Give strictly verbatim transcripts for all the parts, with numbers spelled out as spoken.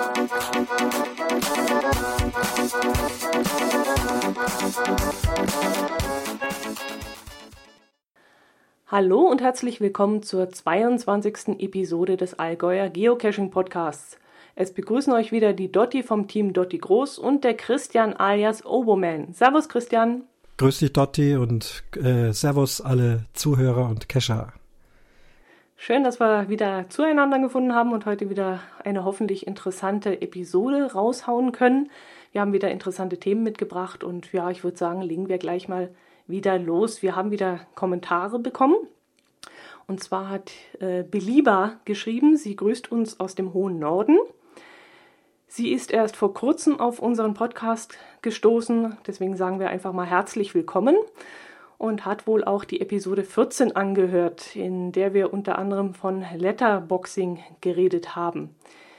Hallo und herzlich willkommen zur zweiundzwanzigsten Episode des Allgäuer Geocaching Podcasts. Es begrüßen euch wieder die Dotti vom Team Dotti Groß und der Christian alias Oboman. Servus Christian. Grüß dich Dotti und äh, Servus alle Zuhörer und Cacher. Schön, dass wir wieder zueinander gefunden haben und heute wieder eine hoffentlich interessante Episode raushauen können. Wir haben wieder interessante Themen mitgebracht und ja, ich würde sagen, legen wir gleich mal wieder los. Wir haben wieder Kommentare bekommen. Und zwar hat äh, Belieber geschrieben, sie grüßt uns aus dem hohen Norden. Sie ist erst vor kurzem auf unseren Podcast gestoßen, deswegen sagen wir einfach mal herzlich willkommen und hat wohl auch die Episode vierzehn angehört, in der wir unter anderem von Letterboxing geredet haben.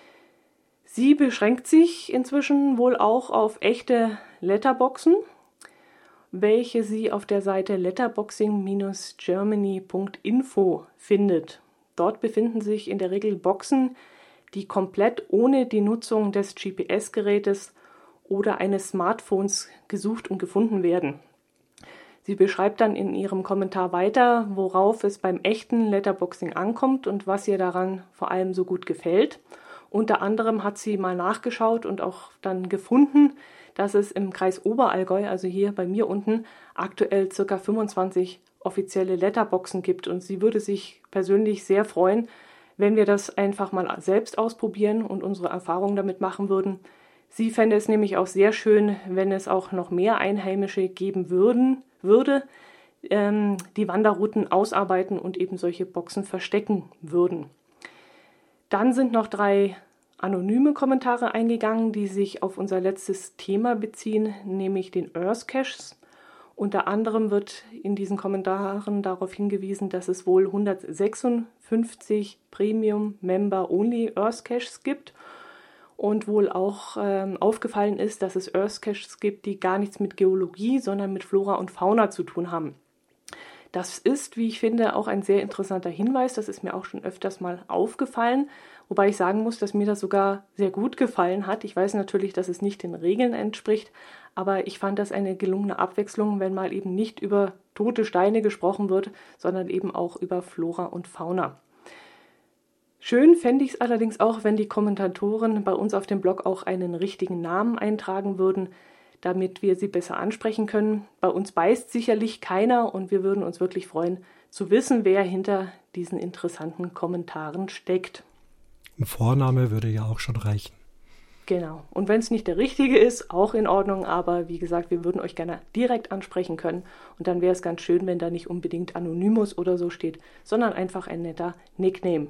Sie beschränkt sich inzwischen wohl auch auf echte Letterboxen, welche sie auf der Seite letterboxing Bindestrich germany Punkt info findet. Dort befinden sich in der Regel Boxen, die komplett ohne die Nutzung des G P S-Gerätes oder eines Smartphones gesucht und gefunden werden. Sie beschreibt dann in ihrem Kommentar weiter, worauf es beim echten Letterboxing ankommt und was ihr daran vor allem so gut gefällt. Unter anderem hat sie mal nachgeschaut und auch dann gefunden, dass es im Kreis Oberallgäu, also hier bei mir unten, aktuell ca. fünfundzwanzig offizielle Letterboxen gibt. Und sie würde sich persönlich sehr freuen, wenn wir das einfach mal selbst ausprobieren und unsere Erfahrungen damit machen würden. Sie fände es nämlich auch sehr schön, wenn es auch noch mehr Einheimische geben würden, würde, ähm, die Wanderrouten ausarbeiten und eben solche Boxen verstecken würden. Dann sind noch drei anonyme Kommentare eingegangen, die sich auf unser letztes Thema beziehen, nämlich den Earth Caches. Unter anderem wird in diesen Kommentaren darauf hingewiesen, dass es wohl hundertsechsundfünfzig Premium Member Only Earth Caches gibt und wohl auch ähm, aufgefallen ist, dass es Earth Caches gibt, die gar nichts mit Geologie, sondern mit Flora und Fauna zu tun haben. Das ist, wie ich finde, auch ein sehr interessanter Hinweis. Das ist mir auch schon öfters mal aufgefallen, wobei ich sagen muss, dass mir das sogar sehr gut gefallen hat. Ich weiß natürlich, dass es nicht den Regeln entspricht, aber ich fand das eine gelungene Abwechslung, wenn mal eben nicht über tote Steine gesprochen wird, sondern eben auch über Flora und Fauna. Schön fände ich es allerdings auch, wenn die Kommentatoren bei uns auf dem Blog auch einen richtigen Namen eintragen würden, damit wir sie besser ansprechen können. Bei uns beißt sicherlich keiner und wir würden uns wirklich freuen, zu wissen, wer hinter diesen interessanten Kommentaren steckt. Ein Vorname würde ja auch schon reichen. Genau. Und wenn es nicht der richtige ist, auch in Ordnung. Aber wie gesagt, wir würden euch gerne direkt ansprechen können. Und dann wäre es ganz schön, wenn da nicht unbedingt Anonymous oder so steht, sondern einfach ein netter Nickname.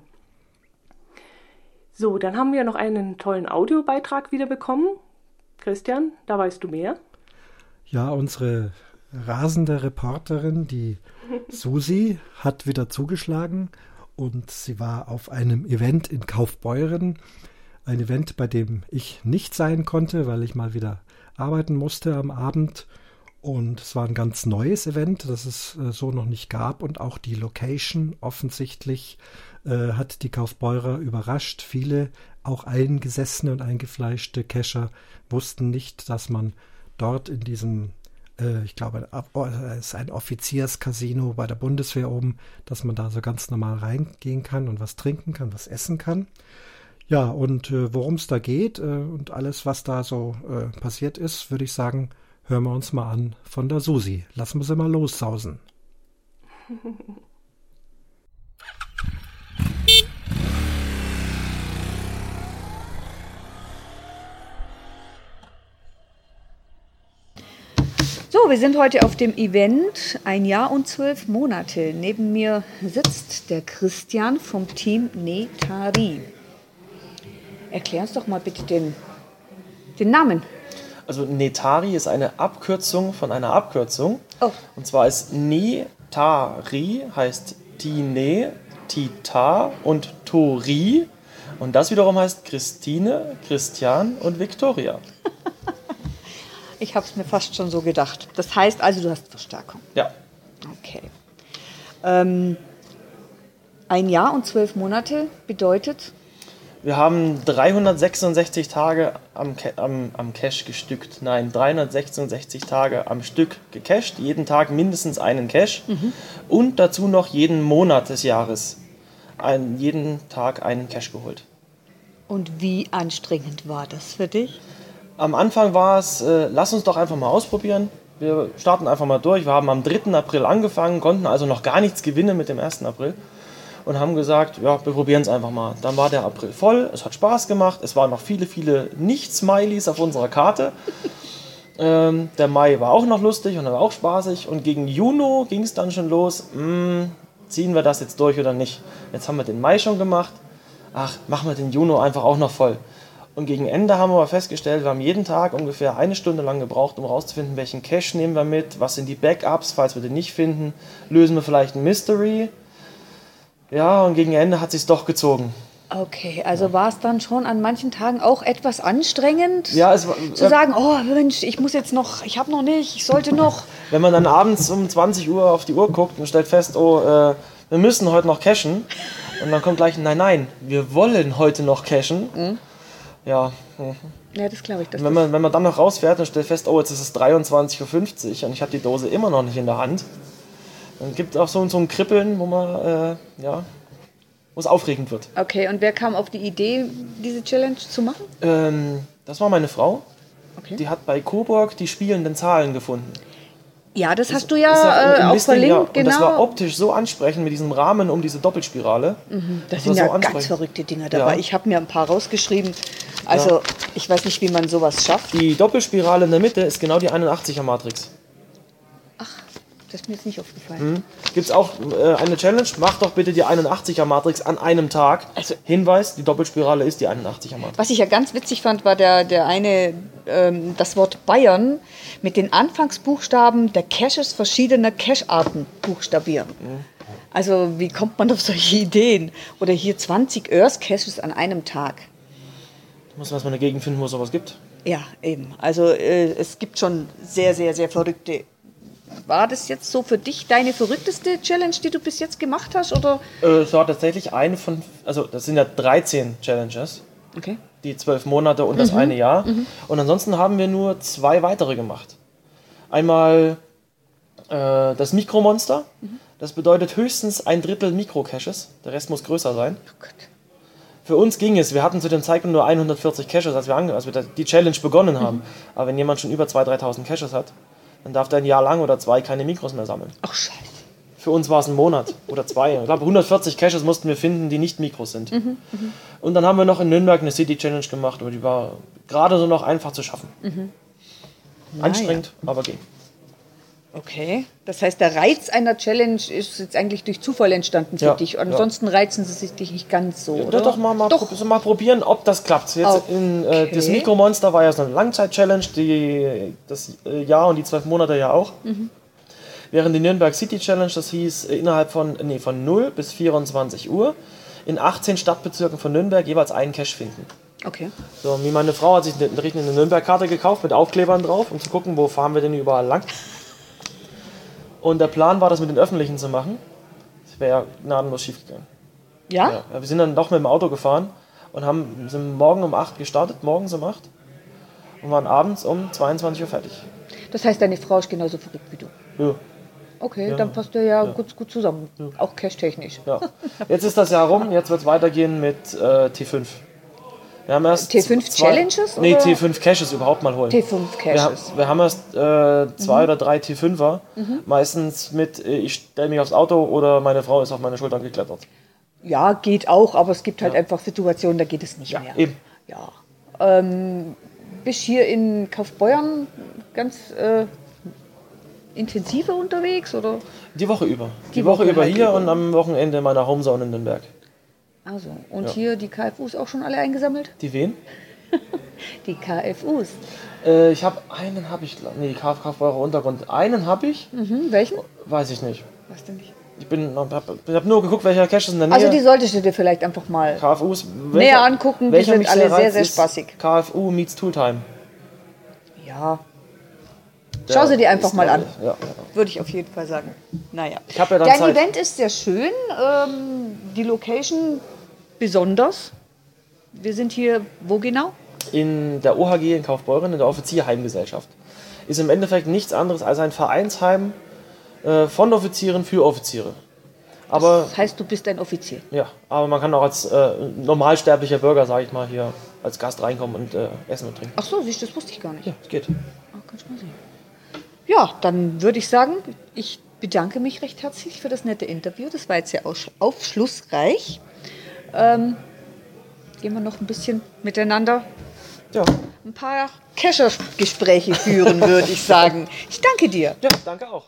So, dann haben wir noch einen tollen Audiobeitrag wieder bekommen. Christian, da weißt du mehr? Ja, unsere rasende Reporterin, die Susi, hat wieder zugeschlagen und sie war auf einem Event in Kaufbeuren. Ein Event, bei dem ich nicht sein konnte, weil ich mal wieder arbeiten musste am Abend. Und es war ein ganz neues Event, das es äh, so noch nicht gab. Und auch die Location offensichtlich äh, hat die Kaufbeurer überrascht. Viele, auch eingesessene und eingefleischte Cacher, wussten nicht, dass man dort in diesem, äh, ich glaube, es ist ein Offizierscasino bei der Bundeswehr oben, dass man da so ganz normal reingehen kann und was trinken kann, was essen kann. Ja, und äh, worum es da geht äh, und alles, was da so äh, passiert ist, würde ich sagen, hören wir uns mal an von der Susi. Lassen wir sie mal lossausen. So, wir sind heute auf dem Event ein Jahr und zwölf Monate. Neben mir sitzt der Christian vom Team Netari. Erklär uns doch mal bitte den, den Namen. Also Netari ist eine Abkürzung von einer Abkürzung. Oh. Und zwar ist Netari, heißt Tine, Tita und Tori. Und das wiederum heißt Christine, Christian und Victoria. Ich habe es mir fast schon so gedacht. Das heißt also, du hast Verstärkung. Ja. Okay. Ähm, ein Jahr und zwölf Monate bedeutet? Wir haben dreihundertsechsundsechzig Tage am, am, am Cache gestückt. Nein, dreihundertsechsundsechzig Tage am Stück gecached. Jeden Tag mindestens einen Cache. Mhm. Und dazu noch jeden Monat des Jahres. Ein, jeden Tag einen Cache geholt. Und wie anstrengend war das für dich? Am Anfang war es, äh, lass uns doch einfach mal ausprobieren. Wir starten einfach mal durch. Wir haben am dritten April angefangen, konnten also noch gar nichts gewinnen mit dem ersten April. Und haben gesagt, ja, wir probieren es einfach mal. Dann war der April voll, es hat Spaß gemacht, es waren noch viele, viele Nicht-Smileys auf unserer Karte. ähm, der Mai war auch noch lustig und war auch spaßig. Und gegen Juni ging es dann schon los, mh, ziehen wir das jetzt durch oder nicht. Jetzt haben wir den Mai schon gemacht, ach, machen wir den Juni einfach auch noch voll. Und gegen Ende haben wir aber festgestellt, wir haben jeden Tag ungefähr eine Stunde lang gebraucht, um herauszufinden, welchen Cache nehmen wir mit, was sind die Backups, falls wir den nicht finden, lösen wir vielleicht ein Mystery. Ja, und gegen Ende hat es sich doch gezogen. Okay, also war es dann schon an manchen Tagen auch etwas anstrengend, ja, es war, zu sagen, oh Mensch, ich muss jetzt noch, ich habe noch nicht, ich sollte noch. Wenn man dann abends um zwanzig Uhr auf die Uhr guckt und stellt fest, oh, äh, wir müssen heute noch cashen. Und dann kommt gleich, nein, nein, wir wollen heute noch cashen. Mhm. Ja. Ja, das glaube ich. Das wenn, man, wenn man dann noch rausfährt und stellt fest, oh, jetzt ist es dreiundzwanzig Uhr fünfzig und ich habe die Dose immer noch nicht in der Hand. Dann gibt es auch so, so ein Kribbeln, wo man, äh, ja, wo es aufregend wird. Okay, und wer kam auf die Idee, diese Challenge zu machen? Ähm, das war meine Frau. Okay. Die hat bei Coburg die spielenden Zahlen gefunden. Ja, das hast ist, du ja äh, auch Listing, verlinkt, ja. genau. Und das war optisch so ansprechend mit diesem Rahmen um diese Doppelspirale. Mhm, das, das sind ja so ganz verrückte Dinger dabei. Ja. Ich habe mir ein paar rausgeschrieben. Also ja. Ich weiß nicht, wie man sowas schafft. Die Doppelspirale in der Mitte ist genau die einundachtziger Matrix. Ach, das ist mir jetzt nicht aufgefallen. Mhm. Gibt es auch äh, eine Challenge? Mach doch bitte die einundachtziger Matrix an einem Tag. Also, Hinweis, die Doppelspirale ist die einundachtziger Matrix. Was ich ja ganz witzig fand, war der, der eine, ähm, das Wort Bayern mit den Anfangsbuchstaben der Caches verschiedener Cache-Arten buchstabieren. Mhm. Also wie kommt man auf solche Ideen? Oder hier zwanzig Earth-Caches an einem Tag. Da muss man erstmal eine Gegend finden, wo es sowas gibt. Ja, eben. Also äh, es gibt schon sehr, sehr, sehr verrückte. War das jetzt so für dich deine verrückteste Challenge, die du bis jetzt gemacht hast? Oder? Äh, es war tatsächlich eine von, also das sind ja dreizehn Challenges. Okay. Die zwölf Monate und das mhm. eine Jahr. Mhm. Und ansonsten haben wir nur zwei weitere gemacht. Einmal äh, das Mikromonster. Mhm. Das bedeutet höchstens ein Drittel Mikro-Caches. Der Rest muss größer sein. Oh Gott. Für uns ging es. Wir hatten zu dem Zeitpunkt nur hundertvierzig Caches, als wir, ange- als wir die Challenge begonnen haben. Mhm. Aber wenn jemand schon über zweitausend, dreitausend Caches hat, dann darf der ein Jahr lang oder zwei keine Mikros mehr sammeln. Ach, scheiße. Für uns war es ein Monat oder zwei. Ich glaube, hundertvierzig Caches mussten wir finden, die nicht Mikros sind. Mhm, mh. Und dann haben wir noch in Nürnberg eine City Challenge gemacht, aber die war gerade so noch einfach zu schaffen. Mhm. Anstrengend, ja. aber ging. Okay, das heißt, der Reiz einer Challenge ist jetzt eigentlich durch Zufall entstanden für ja, dich. Ansonsten ja. reizen sie sich dich nicht ganz so, ja, oder? Doch, mal, mal, doch. Pro- mal probieren, ob das klappt. Jetzt okay. in, äh, das Mikromonster war ja so eine Langzeit-Challenge, die, das äh, Jahr und die zwölf Monate ja auch. Mhm. Während die Nürnberg City Challenge, das hieß äh, innerhalb von, nee, von null bis vierundzwanzig Uhr in achtzehn Stadtbezirken von Nürnberg jeweils einen Cache finden. Okay. So, wie meine Frau hat sich eine, eine Nürnberg-Karte gekauft mit Aufklebern drauf, um zu gucken, wo fahren wir denn überall lang. Und der Plan war, das mit den Öffentlichen zu machen. Das wäre ja gnadenlos schief gegangen. Ja? ja? Wir sind dann doch mit dem Auto gefahren und haben, sind morgen um acht gestartet, morgens um acht. Und waren abends um zweiundzwanzig Uhr fertig. Das heißt, deine Frau ist genauso verrückt wie du? Ja. Okay, ja. dann passt ihr ja, ja. Gut, gut zusammen. Ja. Auch cache-technisch. Ja. Jetzt ist das Jahr rum, jetzt wird es weitergehen mit äh, T fünf. Wir haben erst T fünf zwei, Challenges? Nee, oder? T fünf Caches überhaupt mal holen. T fünf Caches. Wir, wir haben erst äh, zwei mhm. oder drei T fünfer. Mhm. Meistens mit, äh, ich stelle mich aufs Auto oder meine Frau ist auf meine Schultern geklettert. Ja, geht auch, aber es gibt halt ja. einfach Situationen, da geht es nicht ja, mehr. Eben. Ja. Ähm, bist hier in Kaufbeuern ganz äh, intensiver unterwegs? Oder? Die Woche über. Die, Die Woche, Woche über halt hier über. und am Wochenende in meiner Homezone in Nürnberg. Also, und ja. hier die K F Us auch schon alle eingesammelt? Die wen? Die K F Us. Äh, ich habe einen, habe ich, nee, die Kaufbeurer Untergrund. Einen habe ich. Mhm, welchen? Weiß ich nicht. Weißt du nicht? Ich bin, habe hab nur geguckt, welcher Cache ist in der Nähe. Also die solltest du dir vielleicht einfach mal K F Us, welcher, näher angucken, die sind alle sehr, sehr spaßig. K F U meets Tooltime. Ja. Schau sie dir einfach mal an. Ja, ja. Würde ich auf jeden Fall sagen. Naja. Ich hab ja dann Dein Zeit. Event ist sehr schön. Ähm, die Location besonders. wir sind hier, wo genau? In der O H G in Kaufbeuren, in der Offizierheimgesellschaft. Ist im Endeffekt nichts anderes als ein Vereinsheim äh, von Offizieren für Offiziere. Aber, das heißt, du bist ein Offizier? Ja, aber man kann auch als äh, normalsterblicher Bürger, sage ich mal, hier als Gast reinkommen und äh, essen und trinken. Ach so, siehst du, das wusste ich gar nicht. Ja, es geht. Ach, kannst du mal sehen. Ja, dann würde ich sagen, ich bedanke mich recht herzlich für das nette Interview. Das war jetzt sehr aufschlussreich. Ähm, gehen wir noch ein bisschen miteinander ja. ein paar Kescher-Gespräche führen, würde ich sagen. Ich danke dir. Ja, danke auch.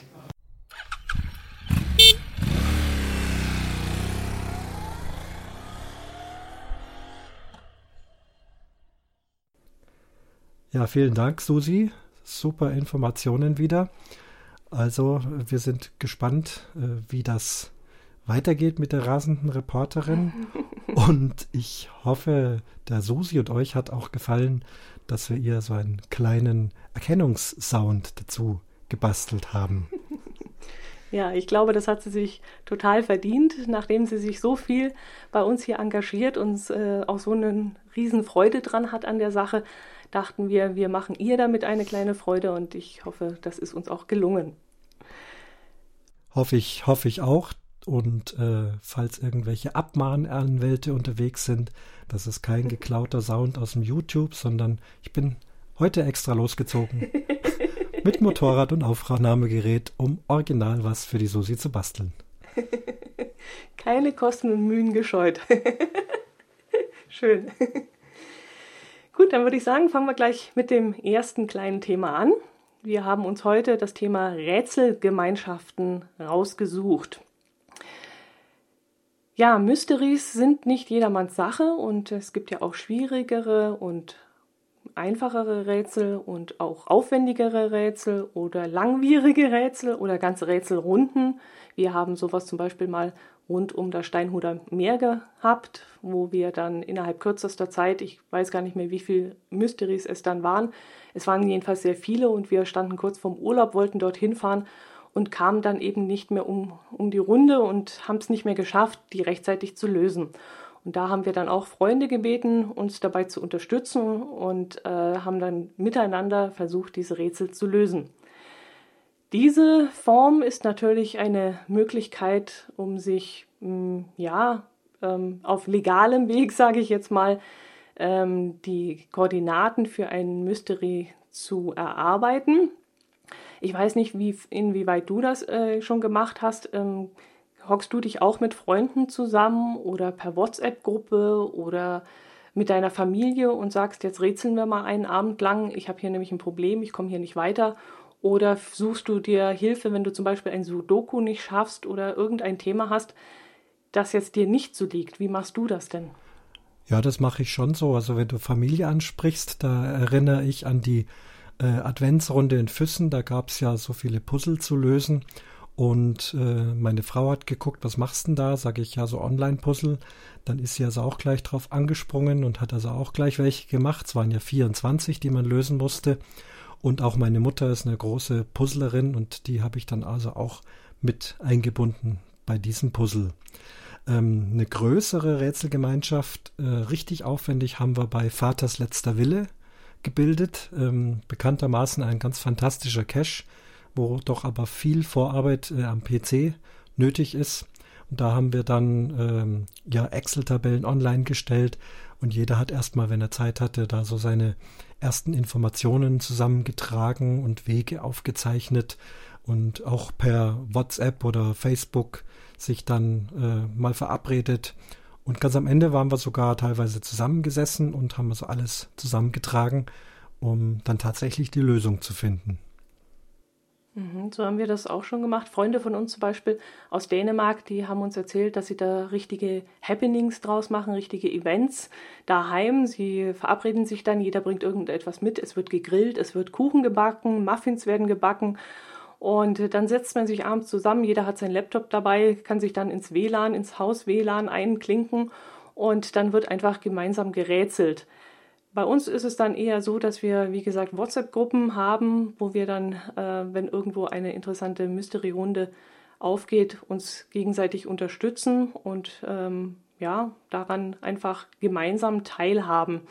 Ja, vielen Dank, Susi. Super Informationen wieder. Also, wir sind gespannt, wie das weitergeht mit der rasenden Reporterin. Und ich hoffe, der Susi und euch hat auch gefallen, dass wir ihr so einen kleinen Erkennungssound dazu gebastelt haben. Ja, ich glaube, das hat sie sich total verdient, nachdem sie sich so viel bei uns hier engagiert und äh, auch so eine riesen Freude dran hat an der Sache, dachten wir, wir machen ihr damit eine kleine Freude und ich hoffe, das ist uns auch gelungen. Hoffe ich, hoffe ich auch. Und äh, falls irgendwelche Abmahnanwälte unterwegs sind, das ist kein geklauter Sound aus dem YouTube, sondern ich bin heute extra losgezogen mit Motorrad und Aufnahmegerät, um original was für die Susi zu basteln. Keine Kosten und Mühen gescheut. Schön. Gut, dann würde ich sagen, fangen wir gleich mit dem ersten kleinen Thema an. Wir haben uns heute das Thema Rätselgemeinschaften rausgesucht. Ja, Mysteries sind nicht jedermanns Sache und es gibt ja auch schwierigere und einfachere Rätsel und auch aufwendigere Rätsel oder langwierige Rätsel oder ganze Rätselrunden. Wir haben sowas zum Beispiel mal rund um das Steinhuder Meer gehabt, wo wir dann innerhalb kürzester Zeit, ich weiß gar nicht mehr, wie viele Mysteries es dann waren, es waren jedenfalls sehr viele und wir standen kurz vorm Urlaub, wollten dorthin fahren und kamen dann eben nicht mehr um, um die Runde und haben es nicht mehr geschafft, die rechtzeitig zu lösen. Und da haben wir dann auch Freunde gebeten, uns dabei zu unterstützen und äh, haben dann miteinander versucht, diese Rätsel zu lösen. Diese Form ist natürlich eine Möglichkeit, um sich mh, ja, ähm, auf legalem Weg, sage ich jetzt mal, ähm, die Koordinaten für ein Mystery zu erarbeiten. Ich weiß nicht, wie, inwieweit du das äh, schon gemacht hast. Ähm, hockst du dich auch mit Freunden zusammen oder per WhatsApp-Gruppe oder mit deiner Familie und sagst, jetzt rätseln wir mal einen Abend lang, ich habe hier nämlich ein Problem, ich komme hier nicht weiter. Oder suchst du dir Hilfe, wenn du zum Beispiel ein Sudoku nicht schaffst oder irgendein Thema hast, das jetzt dir nicht so liegt. Wie machst du das denn? Ja, das mache ich schon so. Also wenn du Familie ansprichst, da erinnere ich an die äh, Adventsrunde in Füssen. Da gab es ja so viele Puzzle zu lösen. Und äh, meine Frau hat geguckt, was machst du denn da? Sage ich, ja, so Online-Puzzle. Dann ist sie also auch gleich drauf angesprungen und hat also auch gleich welche gemacht. Es waren ja vierundzwanzig, die man lösen musste. Und auch meine Mutter ist eine große Puzzlerin und die habe ich dann also auch mit eingebunden bei diesem Puzzle. Ähm, eine größere Rätselgemeinschaft, äh, richtig aufwendig, haben wir bei Vaters letzter Wille gebildet. Ähm, bekanntermaßen ein ganz fantastischer Cache, wo doch aber viel Vorarbeit äh, am P C nötig ist. Und da haben wir dann ähm, ja Excel-Tabellen online gestellt und jeder hat erstmal, wenn er Zeit hatte, da so seine ersten Informationen zusammengetragen und Wege aufgezeichnet und auch per WhatsApp oder Facebook sich dann äh, mal verabredet. Und ganz am Ende waren wir sogar teilweise zusammengesessen und haben also alles zusammengetragen, um dann tatsächlich die Lösung zu finden. So haben wir das auch schon gemacht. Freunde von uns zum Beispiel aus Dänemark, die haben uns erzählt, dass sie da richtige Happenings draus machen, richtige Events daheim. Sie verabreden sich dann, jeder bringt irgendetwas mit, es wird gegrillt, es wird Kuchen gebacken, Muffins werden gebacken und dann setzt man sich abends zusammen, jeder hat seinen Laptop dabei, kann sich dann ins W L A N, ins Haus-W L A N einklinken und dann wird einfach gemeinsam gerätselt. Bei uns ist es dann eher so, dass wir, wie gesagt, WhatsApp-Gruppen haben, wo wir dann, äh, wenn irgendwo eine interessante Mystery-Runde aufgeht, uns gegenseitig unterstützen und ähm, ja, daran einfach gemeinsam teilhaben.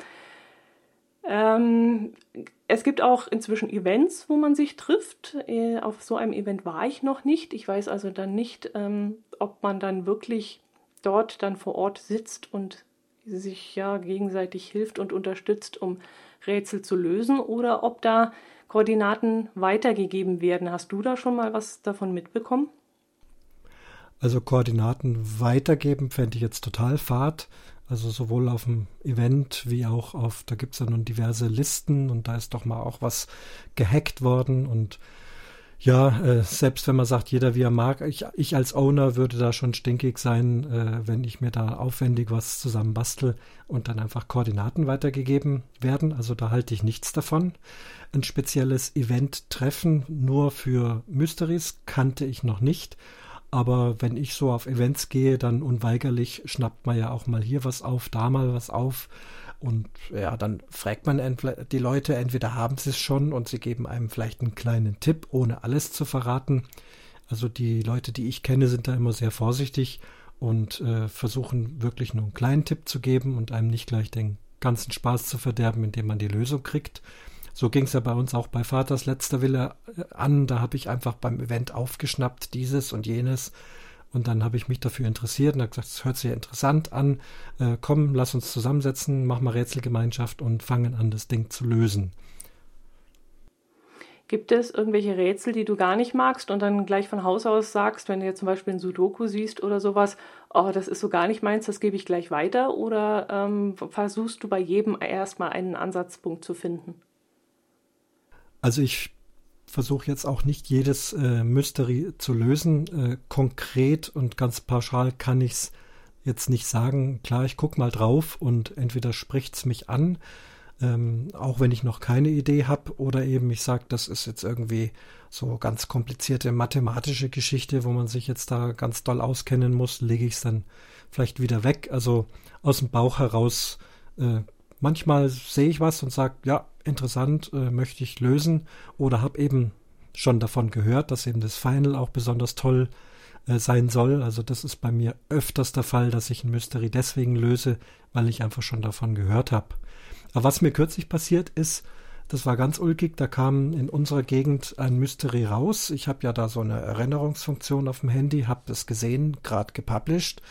Ähm, es gibt auch inzwischen Events, wo man sich trifft. Äh, auf so einem Event war ich noch nicht. Ich weiß also dann nicht, ähm, ob man dann wirklich dort dann vor Ort sitzt und sich ja gegenseitig hilft und unterstützt, um Rätsel zu lösen, oder ob da Koordinaten weitergegeben werden. Hast du da schon mal was davon mitbekommen? Also Koordinaten weitergeben fände ich jetzt total fad. Also sowohl auf dem Event wie auch auf, da gibt es ja nun diverse Listen und da ist doch mal auch was gehackt worden. Und ja, äh, selbst wenn man sagt, jeder wie er mag, ich, ich als Owner würde da schon stinkig sein, äh, wenn ich mir da aufwendig was zusammen bastel und dann einfach Koordinaten weitergegeben werden. Also da halte ich nichts davon. Ein spezielles Event-Treffen nur für Mysteries kannte ich noch nicht. Aber wenn ich so auf Events gehe, dann unweigerlich schnappt man ja auch mal hier was auf, da mal was auf. Und ja, dann fragt man die Leute, entweder haben sie es schon und sie geben einem vielleicht einen kleinen Tipp, ohne alles zu verraten. Also die Leute, die ich kenne, sind da immer sehr vorsichtig und äh, versuchen wirklich nur einen kleinen Tipp zu geben und einem nicht gleich den ganzen Spaß zu verderben, indem man die Lösung kriegt. So ging es ja bei uns auch bei Vaters letzter Wille an. Da habe ich einfach beim Event aufgeschnappt, dieses und jenes. Und dann habe ich mich dafür interessiert und habe gesagt, das hört sich ja interessant an. Äh, komm, lass uns zusammensetzen, mach mal Rätselgemeinschaft und fangen an, das Ding zu lösen. Gibt es irgendwelche Rätsel, die du gar nicht magst und dann gleich von Haus aus sagst, wenn du jetzt zum Beispiel ein Sudoku siehst oder sowas, oh, das ist so gar nicht meins, das gebe ich gleich weiter? Oder ähm, versuchst du bei jedem erstmal einen Ansatzpunkt zu finden? Also ich versuche jetzt auch nicht jedes äh, Mystery zu lösen. Äh, konkret und ganz pauschal kann ich es jetzt nicht sagen. Klar, ich gucke mal drauf und entweder spricht es mich an, ähm, auch wenn ich noch keine Idee habe, oder eben ich sage, das ist jetzt irgendwie so ganz komplizierte mathematische Geschichte, wo man sich jetzt da ganz doll auskennen muss, lege ich es dann vielleicht wieder weg. Also aus dem Bauch heraus äh, manchmal sehe ich was und sage, ja, interessant, äh, möchte ich lösen, oder habe eben schon davon gehört, dass eben das Final auch besonders toll äh, sein soll. Also das ist bei mir öfters der Fall, dass ich ein Mystery deswegen löse, weil ich einfach schon davon gehört habe. Aber was mir kürzlich passiert ist, das war ganz ulkig, da kam in unserer Gegend ein Mystery raus. Ich habe ja da so eine Erinnerungsfunktion auf dem Handy, habe das gesehen, gerade gepublished.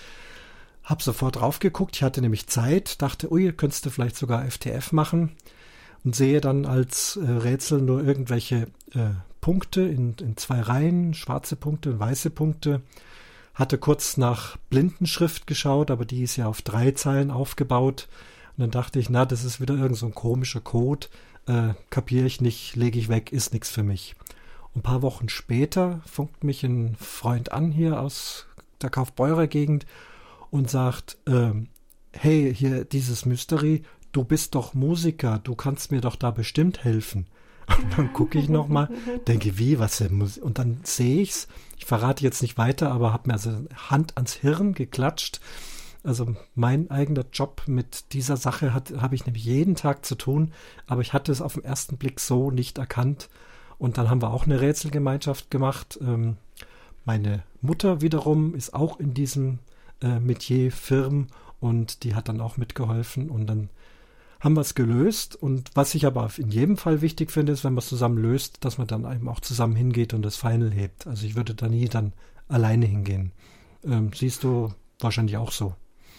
Hab sofort drauf geguckt, ich hatte nämlich Zeit, dachte, ui, könntest du vielleicht sogar F T F machen, und sehe dann als äh, Rätsel nur irgendwelche äh, Punkte in, in zwei Reihen, schwarze Punkte und weiße Punkte. Hatte kurz nach Blindenschrift geschaut, aber die ist ja auf drei Zeilen aufgebaut. Und dann dachte ich, na, das ist wieder irgend so ein komischer Code, äh, kapiere ich nicht, lege ich weg, ist nichts für mich. Und ein paar Wochen später funkt mich ein Freund an hier aus der Kaufbeurer Gegend und sagt, ähm, hey, hier dieses Mystery, du bist doch Musiker, du kannst mir doch da bestimmt helfen. Und dann gucke ich nochmal, denke, wie, was denn Musik? Und dann sehe ich's, ich verrate jetzt nicht weiter, aber habe mir also Hand ans Hirn geklatscht. Also mein eigener Job mit dieser Sache habe ich nämlich jeden Tag zu tun, aber ich hatte es auf den ersten Blick so nicht erkannt. Und dann haben wir auch eine Rätselgemeinschaft gemacht. Ähm, meine Mutter wiederum ist auch in diesem äh, Metier Firmen und die hat dann auch mitgeholfen und dann haben wir es gelöst. Und was ich aber in jedem Fall wichtig finde, ist, wenn man es zusammen löst, dass man dann eben auch zusammen hingeht und das Final hebt. Also ich würde da nie dann alleine hingehen. Ähm, siehst du wahrscheinlich auch so.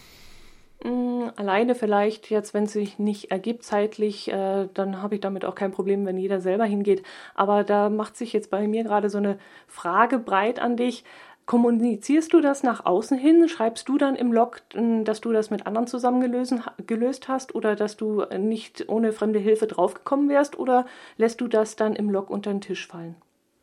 Alleine vielleicht jetzt, wenn es sich nicht ergibt zeitlich, äh, dann habe ich damit auch kein Problem, wenn jeder selber hingeht. Aber da macht sich jetzt bei mir gerade so eine Frage breit an dich. Kommunizierst du das nach außen hin? Schreibst du dann im Log, dass du das mit anderen zusammen gelöst, gelöst hast oder dass du nicht ohne fremde Hilfe draufgekommen wärst, oder lässt du das dann im Log unter den Tisch fallen?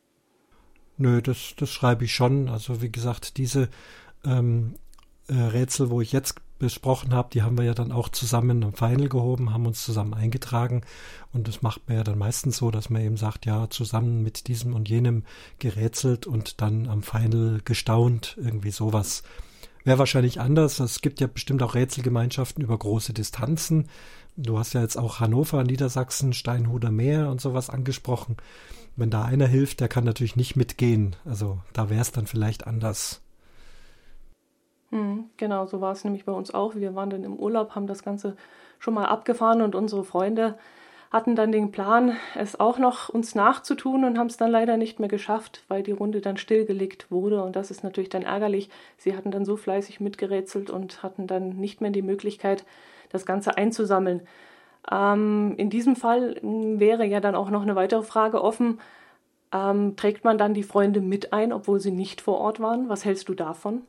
Nö, das, das schreibe ich schon. Also wie gesagt, diese ähm, äh, Rätsel, wo ich jetzt besprochen habe, die haben wir ja dann auch zusammen am Final gehoben, haben uns zusammen eingetragen, und das macht man ja dann meistens so, dass man eben sagt, ja, zusammen mit diesem und jenem gerätselt und dann am Final gestaunt, irgendwie sowas. Wäre wahrscheinlich anders, es gibt ja bestimmt auch Rätselgemeinschaften über große Distanzen. Du hast ja jetzt auch Hannover, Niedersachsen, Steinhuder Meer und sowas angesprochen. Wenn da einer hilft, der kann natürlich nicht mitgehen, also da wäre es dann vielleicht anders. Hm, genau, so war es nämlich bei uns auch. Wir waren dann im Urlaub, haben das Ganze schon mal abgefahren und unsere Freunde hatten dann den Plan, es auch noch uns nachzutun und haben es dann leider nicht mehr geschafft, weil die Runde dann stillgelegt wurde und das ist natürlich dann ärgerlich. Sie hatten dann so fleißig mitgerätselt und hatten dann nicht mehr die Möglichkeit, das Ganze einzusammeln. Ähm, in diesem Fall wäre ja dann auch noch eine weitere Frage offen. Ähm, trägt man dann die Freunde mit ein, obwohl sie nicht vor Ort waren? Was hältst du davon?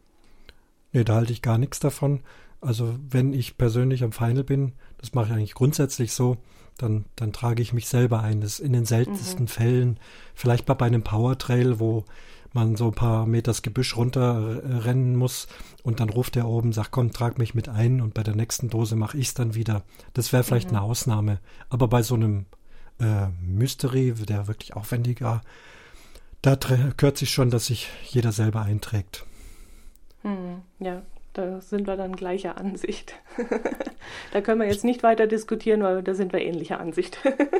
Nee, da halte ich gar nichts davon. Also wenn ich persönlich am Final bin, das mache ich eigentlich grundsätzlich so, dann, dann trage ich mich selber ein. Das ist in den seltensten mhm. Fällen, vielleicht mal bei einem Powertrail, wo man so ein paar Meters Gebüsch runterrennen muss und dann ruft der oben, sagt, komm, trag mich mit ein und bei der nächsten Dose mache ich es dann wieder. Das wäre vielleicht mhm. eine Ausnahme. Aber bei so einem äh, Mystery, der wirklich aufwendig war, da gehört sich schon, dass sich jeder selber einträgt. Mhm. Ja, da sind wir dann gleicher Ansicht. Da können wir jetzt nicht weiter diskutieren, weil da sind wir ähnlicher Ansicht.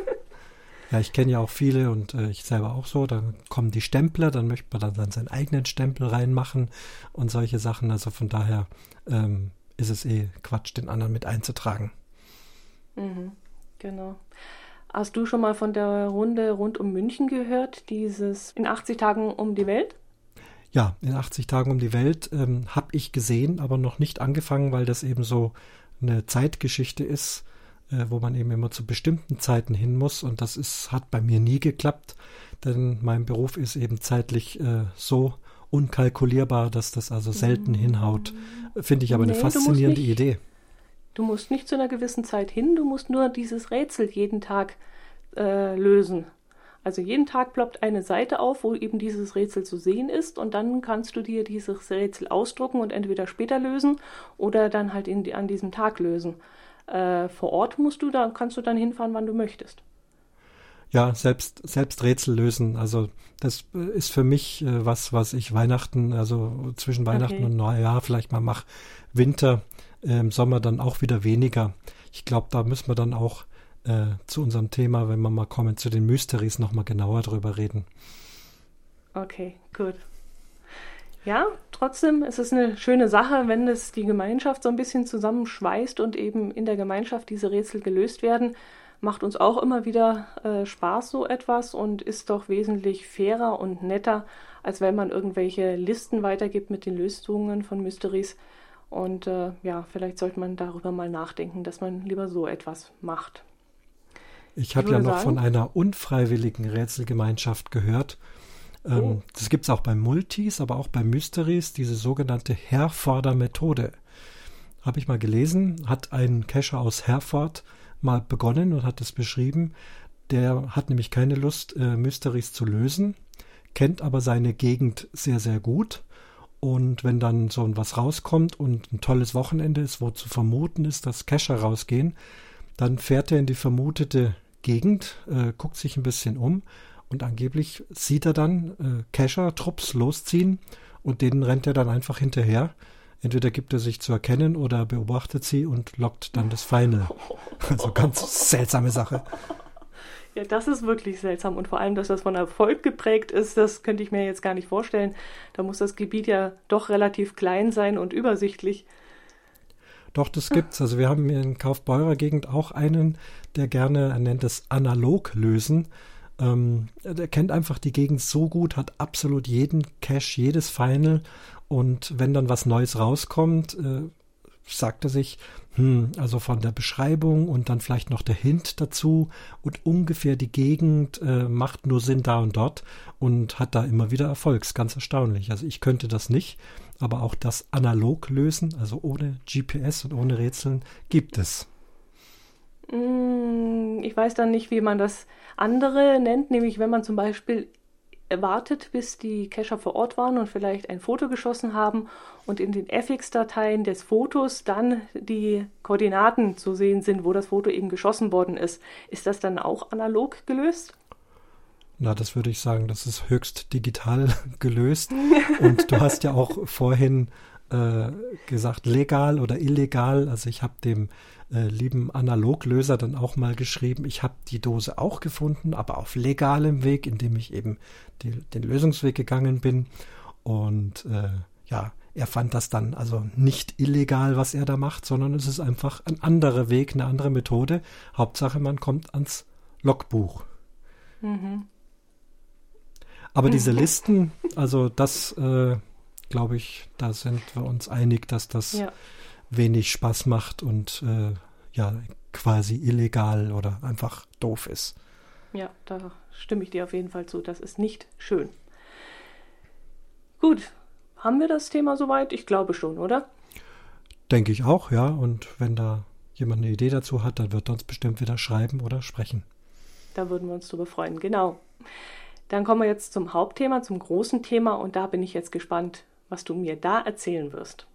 Ja, ich kenne ja auch viele und äh, ich selber auch so, dann kommen die Stempler, dann möchte man dann, dann seinen eigenen Stempel reinmachen und solche Sachen. Also von daher ähm, ist es eh Quatsch, den anderen mit einzutragen. Mhm, genau. Hast du schon mal von der Runde rund um München gehört, dieses in achtzig Tagen um die Welt? Ja, in achtzig Tagen um die Welt ähm, habe ich gesehen, aber noch nicht angefangen, weil das eben so eine Zeitgeschichte ist, äh, wo man eben immer zu bestimmten Zeiten hin muss. Und das ist, hat bei mir nie geklappt, denn mein Beruf ist eben zeitlich äh, so unkalkulierbar, dass das also selten mhm. hinhaut. Finde ich aber nee, eine faszinierende nicht, Idee. Du musst nicht zu einer gewissen Zeit hin, du musst nur dieses Rätsel jeden Tag äh, lösen. Also jeden Tag ploppt eine Seite auf, wo eben dieses Rätsel zu sehen ist und dann kannst du dir dieses Rätsel ausdrucken und entweder später lösen oder dann halt in die, an diesem Tag lösen. Äh, vor Ort musst du da, kannst du dann hinfahren, wann du möchtest. Ja, selbst, selbst Rätsel lösen. Also das ist für mich äh, was, was ich Weihnachten, also zwischen Weihnachten okay. und Neujahr vielleicht mal mache. Winter, äh, im Sommer dann auch wieder weniger. Ich glaube, da müssen wir dann auch Äh, zu unserem Thema, wenn wir mal kommen, zu den Mysteries nochmal genauer drüber reden. Okay, gut. Ja, trotzdem ist es eine schöne Sache, wenn es die Gemeinschaft so ein bisschen zusammenschweißt und eben in der Gemeinschaft diese Rätsel gelöst werden. Macht uns auch immer wieder äh, Spaß so etwas und ist doch wesentlich fairer und netter, als wenn man irgendwelche Listen weitergibt mit den Lösungen von Mysteries. Und äh, ja, vielleicht sollte man darüber mal nachdenken, dass man lieber so etwas macht. Ich habe ja noch sagen, von einer unfreiwilligen Rätselgemeinschaft gehört. Ähm, oh. Das gibt es auch bei Multis, aber auch bei Mysteries, diese sogenannte Herforder-Methode. Habe ich mal gelesen, hat ein Cacher aus Herford mal begonnen und hat es beschrieben. Der hat nämlich keine Lust, äh, Mysteries zu lösen, kennt aber seine Gegend sehr, sehr gut. Und wenn dann so was rauskommt und ein tolles Wochenende ist, wo zu vermuten ist, dass Cacher rausgehen, dann fährt er in die vermutete Gegend, äh, guckt sich ein bisschen um und angeblich sieht er dann äh, Cacher, Trupps losziehen und denen rennt er dann einfach hinterher. Entweder gibt er sich zu erkennen oder beobachtet sie und lockt dann das Final. Also ganz seltsame Sache. Ja, das ist wirklich seltsam und vor allem, dass das von Erfolg geprägt ist, das könnte ich mir jetzt gar nicht vorstellen. Da muss das Gebiet ja doch relativ klein sein und übersichtlich. Doch, das gibt's. Also wir haben in Kaufbeurer Gegend auch einen, der gerne, er nennt es analog lösen. Ähm, der kennt einfach die Gegend so gut, hat absolut jeden Cache, jedes Final und wenn dann was Neues rauskommt, äh, sagt er sich, hm, also von der Beschreibung und dann vielleicht noch der Hint dazu und ungefähr die Gegend äh, macht nur Sinn da und dort und hat da immer wieder Erfolg. Ist ganz erstaunlich. Also ich könnte das nicht, aber auch das analog lösen, also ohne G P S und ohne Rätseln, gibt es. Ich weiß dann nicht, wie man das andere nennt, nämlich wenn man zum Beispiel wartet, bis die Cacher vor Ort waren und vielleicht ein Foto geschossen haben und in den F X-Dateien des Fotos dann die Koordinaten zu sehen sind, wo das Foto eben geschossen worden ist. Ist das dann auch analog gelöst? Na, das würde ich sagen, das ist höchst digital gelöst. Und du hast ja auch vorhin äh, gesagt, legal oder illegal. Also ich habe dem äh, lieben Analoglöser dann auch mal geschrieben, ich habe die Dose auch gefunden, aber auf legalem Weg, indem ich eben die, den Lösungsweg gegangen bin. Und äh, ja, er fand das dann also nicht illegal, was er da macht, sondern es ist einfach ein anderer Weg, eine andere Methode. Hauptsache, man kommt ans Logbuch. Mhm. Aber diese Listen, also das, äh, glaube ich, da sind wir uns einig, dass das ja. wenig Spaß macht und äh, ja, quasi illegal oder einfach doof ist. Ja, da stimme ich dir auf jeden Fall zu. Das ist nicht schön. Gut, haben wir das Thema soweit? Ich glaube schon, oder? Denke ich auch, ja. Und wenn da jemand eine Idee dazu hat, dann wird er uns bestimmt wieder schreiben oder sprechen. Da würden wir uns drüber freuen, genau. Dann kommen wir jetzt zum Hauptthema, zum großen Thema. Und da bin ich jetzt gespannt, was du mir da erzählen wirst.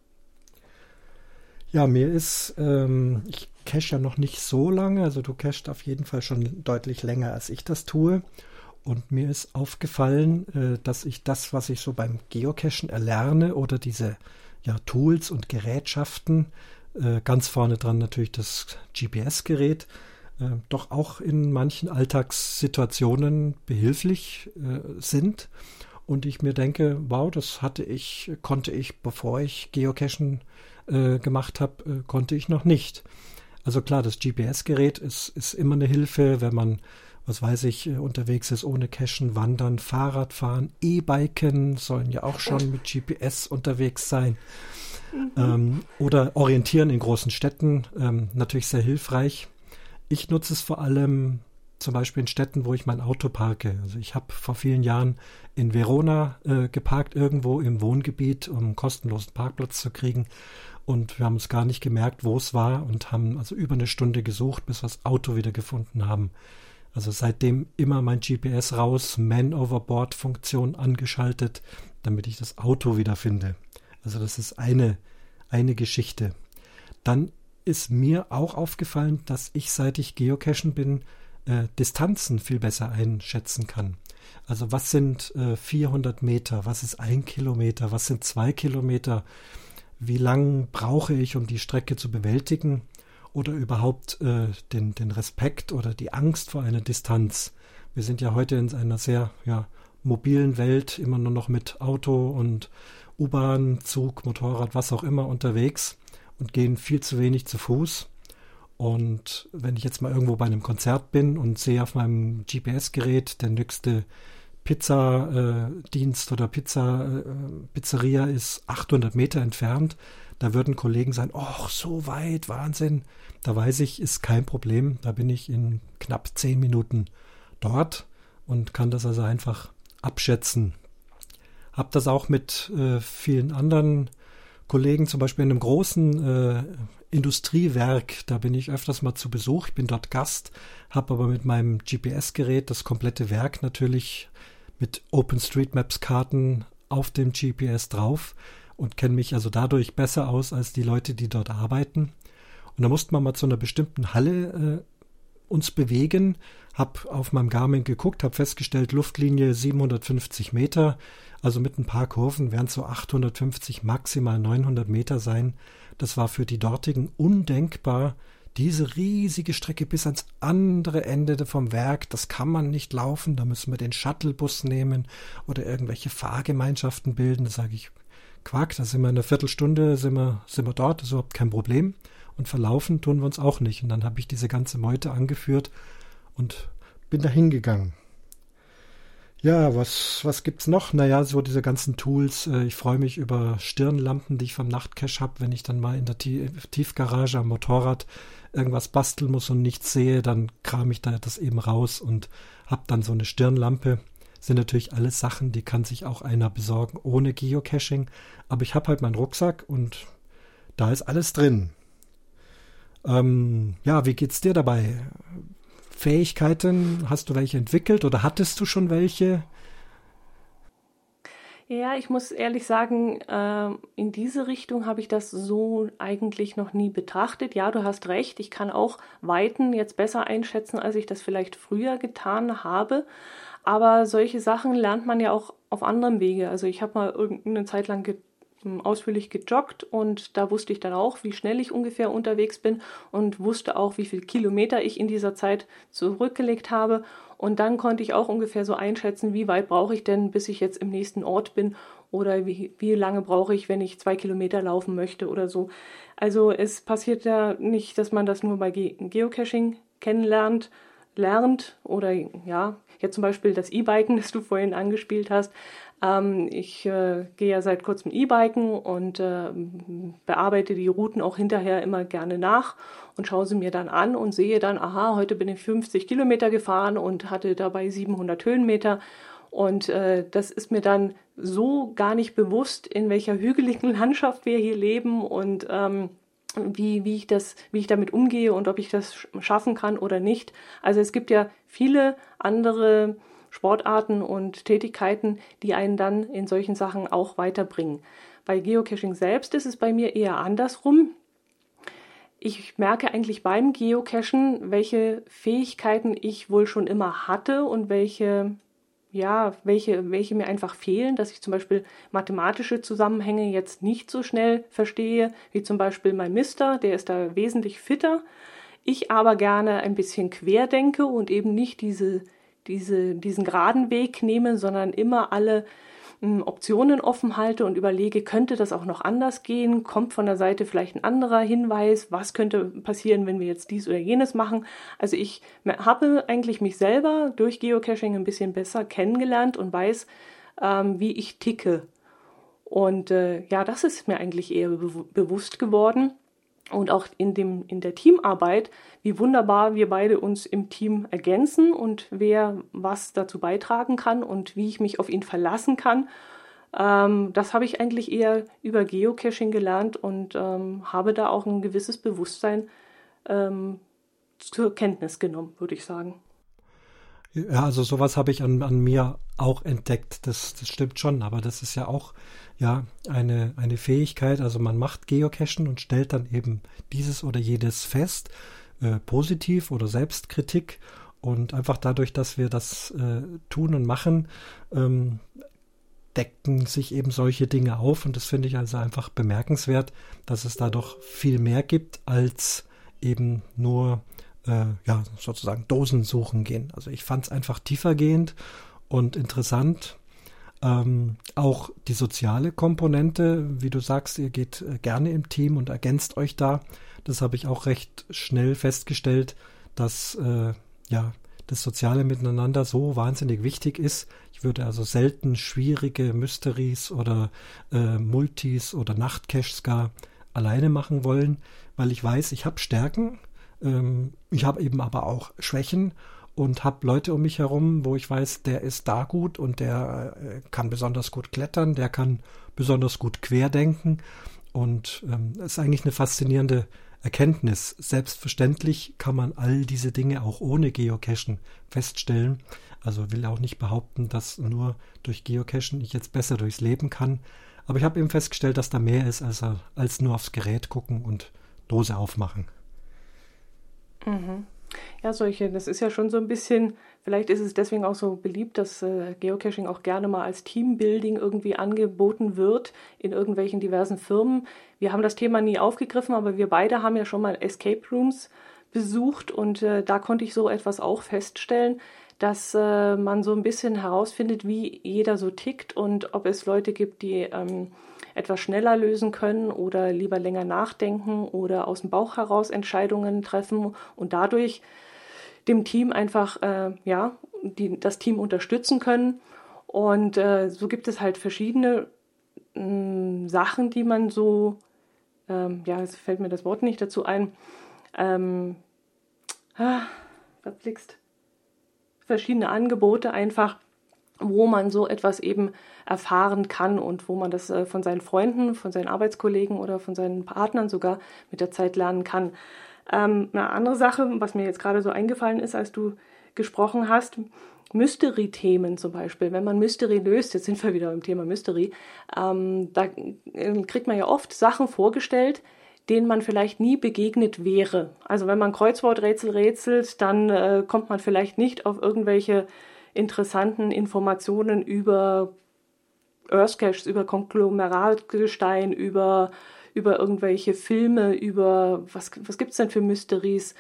Ja, mir ist, ähm, ich cache ja noch nicht so lange, also du cachest auf jeden Fall schon deutlich länger, als ich das tue. Und mir ist aufgefallen, äh, dass ich das, was ich so beim Geocachen erlerne oder diese ja, Tools und Gerätschaften, äh, ganz vorne dran natürlich das G P S-Gerät, äh, doch auch in manchen Alltagssituationen behilflich äh, sind. Und ich mir denke, wow, das hatte ich, konnte ich, bevor ich Geocachen äh, gemacht habe, äh, konnte ich noch nicht. Also klar, das G P S-Gerät ist, ist immer eine Hilfe, wenn man, was weiß ich, unterwegs ist ohne Cachen, wandern, Fahrrad fahren, E-Biken sollen ja auch schon mit G P S unterwegs sein. Mhm. Ähm, oder orientieren in großen Städten, ähm, natürlich sehr hilfreich. Ich nutze es vor allem zum Beispiel in Städten, wo ich mein Auto parke. Also ich habe vor vielen Jahren in Verona äh, geparkt, irgendwo im Wohngebiet, um einen kostenlosen Parkplatz zu kriegen. Und wir haben uns gar nicht gemerkt, wo es war und haben also über eine Stunde gesucht, bis wir das Auto wieder gefunden haben. Also seitdem immer mein G P S raus, Man-Overboard-Funktion angeschaltet, damit ich das Auto wieder finde. Also das ist eine, eine Geschichte. Dann ist mir auch aufgefallen, dass ich, seit ich Geocachen bin, äh, Distanzen viel besser einschätzen kann. Also was sind äh, vierhundert Meter, was ist ein Kilometer, was sind zwei Kilometer, wie lang brauche ich, um die Strecke zu bewältigen oder überhaupt äh, den, den Respekt oder die Angst vor einer Distanz. Wir sind ja heute in einer sehr ja, mobilen Welt, immer nur noch mit Auto und U-Bahn, Zug, Motorrad, was auch immer unterwegs und gehen viel zu wenig zu Fuß. Und wenn ich jetzt mal irgendwo bei einem Konzert bin und sehe auf meinem G P S-Gerät, der nächste Pizzadienst äh, oder Pizza, äh, Pizzeria ist achthundert Meter entfernt, da würden Kollegen sagen, oh, so weit, Wahnsinn. Da weiß ich, ist kein Problem. Da bin ich in knapp zehn Minuten dort und kann das also einfach abschätzen. Hab das auch mit äh, vielen anderen Kollegen, zum Beispiel in einem großen äh, Industriewerk, da bin ich öfters mal zu Besuch, ich bin dort Gast, habe aber mit meinem G P S-Gerät das komplette Werk natürlich mit OpenStreetMaps-Karten auf dem G P S drauf und kenne mich also dadurch besser aus als die Leute, die dort arbeiten. Und da mussten wir mal zu einer bestimmten Halle äh, uns bewegen, habe auf meinem Garmin geguckt, habe festgestellt, Luftlinie siebenhundertfünfzig Meter, also mit ein paar Kurven wären es so achthundertfünfzig, maximal neunhundert Meter sein. Das war für die dortigen undenkbar. Diese riesige Strecke bis ans andere Ende vom Werk, das kann man nicht laufen, da müssen wir den Shuttlebus nehmen oder irgendwelche Fahrgemeinschaften bilden. Da sage ich, Quark, da sind wir in einer Viertelstunde, sind wir, sind wir dort, das ist überhaupt kein Problem. Und verlaufen tun wir uns auch nicht. Und dann habe ich diese ganze Meute angeführt und bin da hingegangen. Ja, was, was gibt's noch? Naja, so diese ganzen Tools. Ich freue mich über Stirnlampen, die ich vom Nachtcache habe. Wenn ich dann mal in der Tiefgarage am Motorrad irgendwas basteln muss und nichts sehe, dann kram ich da das eben raus und habe dann so eine Stirnlampe. Sind natürlich alles Sachen, die kann sich auch einer besorgen ohne Geocaching. Aber ich habe halt meinen Rucksack und da ist alles drin. Ähm, ja, wie geht's dir dabei? Fähigkeiten, hast du welche entwickelt oder hattest du schon welche? Ja, ich muss ehrlich sagen, äh, in diese Richtung habe ich das so eigentlich noch nie betrachtet. Ja, du hast recht, ich kann auch Weiten jetzt besser einschätzen, als ich das vielleicht früher getan habe. Aber solche Sachen lernt man ja auch auf anderem Wege. Also ich habe mal irgendeine Zeit lang ge- ausführlich gejoggt und da wusste ich dann auch, wie schnell ich ungefähr unterwegs bin und wusste auch, wie viele Kilometer ich in dieser Zeit zurückgelegt habe. Und dann konnte ich auch ungefähr so einschätzen, wie weit brauche ich denn, bis ich jetzt im nächsten Ort bin oder wie, wie lange brauche ich, wenn ich zwei Kilometer laufen möchte oder so. Also es passiert ja nicht, dass man das nur bei Ge- Geocaching kennenlernt, lernt oder ja, jetzt zum Beispiel das E-Biken, das du vorhin angespielt hast. Ähm, ich äh, gehe ja seit kurzem E-Biken und äh, bearbeite die Routen auch hinterher immer gerne nach und schaue sie mir dann an und sehe dann, aha, heute bin ich fünfzig Kilometer gefahren und hatte dabei siebenhundert Höhenmeter. Und äh, das ist mir dann so gar nicht bewusst, in welcher hügeligen Landschaft wir hier leben und ähm, wie, wie ich das, wie ich damit umgehe und ob ich das schaffen kann oder nicht. Also es gibt ja viele andere Sportarten und Tätigkeiten, die einen dann in solchen Sachen auch weiterbringen. Bei Geocaching selbst ist es bei mir eher andersrum. Ich merke eigentlich beim Geocachen, welche Fähigkeiten ich wohl schon immer hatte und welche ja, welche, welche mir einfach fehlen, dass ich zum Beispiel mathematische Zusammenhänge jetzt nicht so schnell verstehe, wie zum Beispiel mein Mister, der ist da wesentlich fitter. Ich aber gerne ein bisschen quer denke und eben nicht diese, diese, diesen geraden Weg nehme, sondern immer alle m, Optionen offen halte und überlege, könnte das auch noch anders gehen? Kommt von der Seite vielleicht ein anderer Hinweis? Was könnte passieren, wenn wir jetzt dies oder jenes machen? Also ich habe eigentlich mich selber durch Geocaching ein bisschen besser kennengelernt und weiß, ähm, wie ich ticke. Und äh, ja, das ist mir eigentlich eher be- bewusst geworden. Und auch in, dem, in der Teamarbeit, wie wunderbar wir beide uns im Team ergänzen und wer was dazu beitragen kann und wie ich mich auf ihn verlassen kann. Ähm, das habe ich eigentlich eher über Geocaching gelernt und ähm, habe da auch ein gewisses Bewusstsein ähm, zur Kenntnis genommen, würde ich sagen. Ja, also sowas habe ich an, an mir auch entdeckt. Das, das stimmt schon, aber das ist ja auch ja eine, eine Fähigkeit. Also man macht Geocachen und stellt dann eben dieses oder jedes fest, äh, positiv oder Selbstkritik. Und einfach dadurch, dass wir das äh, tun und machen, ähm, deckten sich eben solche Dinge auf. Und das finde ich also einfach bemerkenswert, dass es da doch viel mehr gibt als eben nur Äh, ja, sozusagen Dosen suchen gehen. Also ich fand es einfach tiefergehend und interessant. Ähm, auch die soziale Komponente, wie du sagst, ihr geht äh, gerne im Team und ergänzt euch da. Das habe ich auch recht schnell festgestellt, dass äh, ja das soziale Miteinander so wahnsinnig wichtig ist. Ich würde also selten schwierige Mysteries oder äh, Multis oder Nachtcaches gar alleine machen wollen, weil ich weiß, ich habe Stärken. Ich habe eben aber auch Schwächen und habe Leute um mich herum, wo ich weiß, der ist da gut und der äh, kann besonders gut klettern, der kann besonders gut querdenken und ähm, das ist eigentlich eine faszinierende Erkenntnis. Selbstverständlich kann man all diese Dinge auch ohne Geocachen feststellen. Also will auch nicht behaupten, dass nur durch Geocachen ich jetzt besser durchs Leben kann. Aber ich habe eben festgestellt, dass da mehr ist als, als nur aufs Gerät gucken und Dose aufmachen. Mhm. Ja, solche, das ist ja schon so ein bisschen, vielleicht ist es deswegen auch so beliebt, dass äh, Geocaching auch gerne mal als Teambuilding irgendwie angeboten wird in irgendwelchen diversen Firmen. Wir haben das Thema nie aufgegriffen, aber wir beide haben ja schon mal Escape Rooms besucht und äh, da konnte ich so etwas auch feststellen, dass äh, man so ein bisschen herausfindet, wie jeder so tickt und ob es Leute gibt, die ähm, etwas schneller lösen können oder lieber länger nachdenken oder aus dem Bauch heraus Entscheidungen treffen und dadurch dem Team einfach äh, ja die, das Team unterstützen können. Und äh, so gibt es halt verschiedene mh, Sachen, die man so, ähm, ja, jetzt fällt mir das Wort nicht dazu ein, ähm, ah, verflixt, verschiedene Angebote einfach, wo man so etwas eben erfahren kann und wo man das äh, von seinen Freunden, von seinen Arbeitskollegen oder von seinen Partnern sogar mit der Zeit lernen kann. Ähm, eine andere Sache, was mir jetzt gerade so eingefallen ist, als du gesprochen hast, Mystery-Themen zum Beispiel. Wenn man Mystery löst, jetzt sind wir wieder beim Thema Mystery, ähm, da äh, kriegt man ja oft Sachen vorgestellt, denen man vielleicht nie begegnet wäre. Also wenn man Kreuzworträtsel rätselt, dann äh, kommt man vielleicht nicht auf irgendwelche interessanten Informationen über Earth Caches, über Konglomeratgestein, über, über irgendwelche Filme, über, was, was gibt es denn für Mysteries?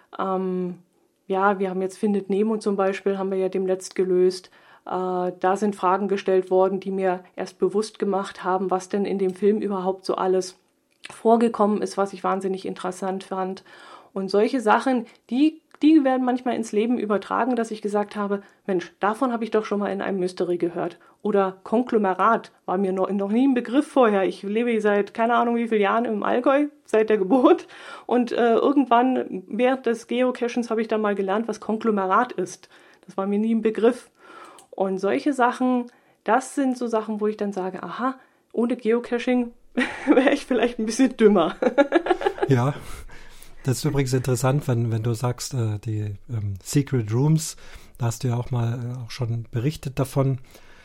Ähm, ja, wir haben jetzt Findet Nemo zum Beispiel, haben wir ja demnächst gelöst. Äh, da sind Fragen gestellt worden, die mir erst bewusst gemacht haben, was denn in dem Film überhaupt so alles vorgekommen ist, was ich wahnsinnig interessant fand. Und solche Sachen, die, die werden manchmal ins Leben übertragen, dass ich gesagt habe, Mensch, davon habe ich doch schon mal in einem Mystery gehört. Oder Konglomerat war mir noch, noch nie ein Begriff vorher. Ich lebe seit keine Ahnung wie vielen Jahren im Allgäu, seit der Geburt. Und äh, irgendwann während des Geocachens habe ich dann mal gelernt, was Konglomerat ist. Das war mir nie ein Begriff. Und solche Sachen, das sind so Sachen, wo ich dann sage, aha, ohne Geocaching wäre ich vielleicht ein bisschen dümmer. Ja, das ist übrigens interessant, wenn, wenn du sagst, äh, die ähm, Secret Rooms, da hast du ja auch mal äh, auch schon berichtet davon.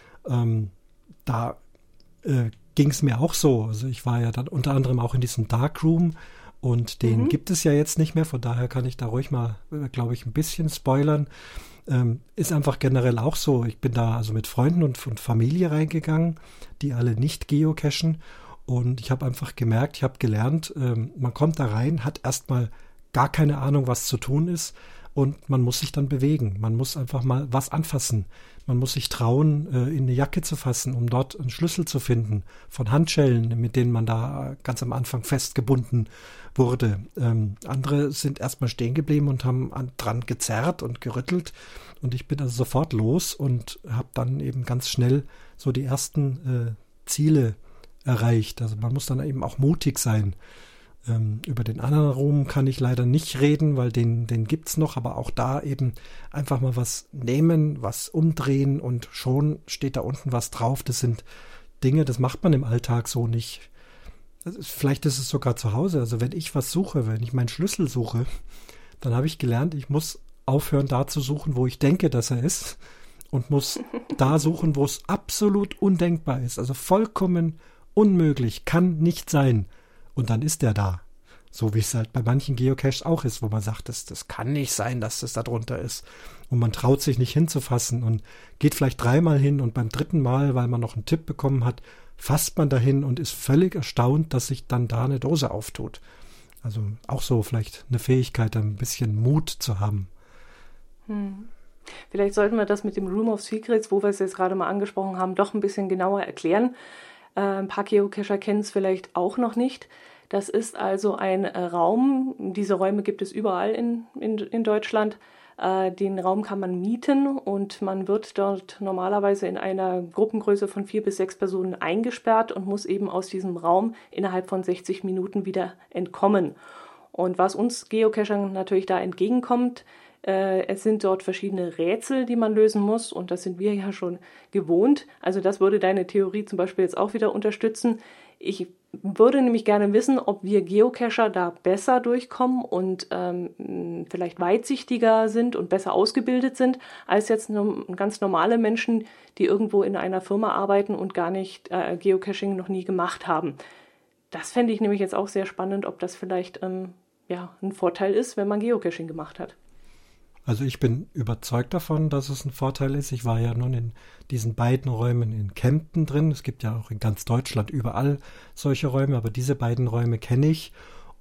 Ähm, da äh, ging es mir auch so. Also ich war ja dann unter anderem auch in diesem Dark Room und den mhm. gibt es ja jetzt nicht mehr. Von daher kann ich da ruhig mal, äh, glaube ich, ein bisschen spoilern. Ähm, ist einfach generell auch so. Ich bin da also mit Freunden und, und Familie reingegangen, die alle nicht geocachen. Und ich habe einfach gemerkt, ich habe gelernt, ähm, man kommt da rein, hat erstmal gar keine Ahnung, was zu tun ist und man muss sich dann bewegen. Man muss einfach mal was anfassen. Man muss sich trauen, äh, in eine Jacke zu fassen, um dort einen Schlüssel zu finden von Handschellen, mit denen man da ganz am Anfang festgebunden wurde. Ähm, andere sind erstmal stehen geblieben und haben an, dran gezerrt und gerüttelt. Und ich bin also sofort los und habe dann eben ganz schnell so die ersten äh, Ziele erreicht. Also man muss dann eben auch mutig sein. Ähm, über den anderen Raum kann ich leider nicht reden, weil den, den gibt's noch, aber auch da eben einfach mal was nehmen, was umdrehen und schon steht da unten was drauf. Das sind Dinge, das macht man im Alltag so nicht. Also vielleicht ist es sogar zu Hause. Also wenn ich was suche, wenn ich meinen Schlüssel suche, dann habe ich gelernt, ich muss aufhören, da zu suchen, wo ich denke, dass er ist und muss da suchen, wo es absolut undenkbar ist. Also vollkommen unmöglich, kann nicht sein. Und dann ist der da. So wie es halt bei manchen Geocaches auch ist, wo man sagt, das, das kann nicht sein, dass das da drunter ist. Und man traut sich nicht hinzufassen und geht vielleicht dreimal hin und beim dritten Mal, weil man noch einen Tipp bekommen hat, fasst man dahin und ist völlig erstaunt, dass sich dann da eine Dose auftut. Also auch so vielleicht eine Fähigkeit, ein bisschen Mut zu haben. Hm. Vielleicht sollten wir das mit dem Room of Secrets, wo wir es jetzt gerade mal angesprochen haben, doch ein bisschen genauer erklären. Ein paar Geocacher kennen es vielleicht auch noch nicht. Das ist also ein Raum, diese Räume gibt es überall in, in, in Deutschland. Den Raum kann man mieten und man wird dort normalerweise in einer Gruppengröße von vier bis sechs Personen eingesperrt und muss eben aus diesem Raum innerhalb von sechzig Minuten wieder entkommen. Und was uns Geocachern natürlich da entgegenkommt, Äh, es sind dort verschiedene Rätsel, die man lösen muss und das sind wir ja schon gewohnt. Also das würde deine Theorie zum Beispiel jetzt auch wieder unterstützen. Ich würde nämlich gerne wissen, ob wir Geocacher da besser durchkommen und ähm, vielleicht weitsichtiger sind und besser ausgebildet sind, als jetzt nur ganz normale Menschen, die irgendwo in einer Firma arbeiten und gar nicht äh, Geocaching noch nie gemacht haben. Das fände ich nämlich jetzt auch sehr spannend, ob das vielleicht ähm, ja, ein Vorteil ist, wenn man Geocaching gemacht hat. Also ich bin überzeugt davon, dass es ein Vorteil ist. Ich war ja nun in diesen beiden Räumen in Kempten drin. Es gibt ja auch in ganz Deutschland überall solche Räume, aber diese beiden Räume kenne ich.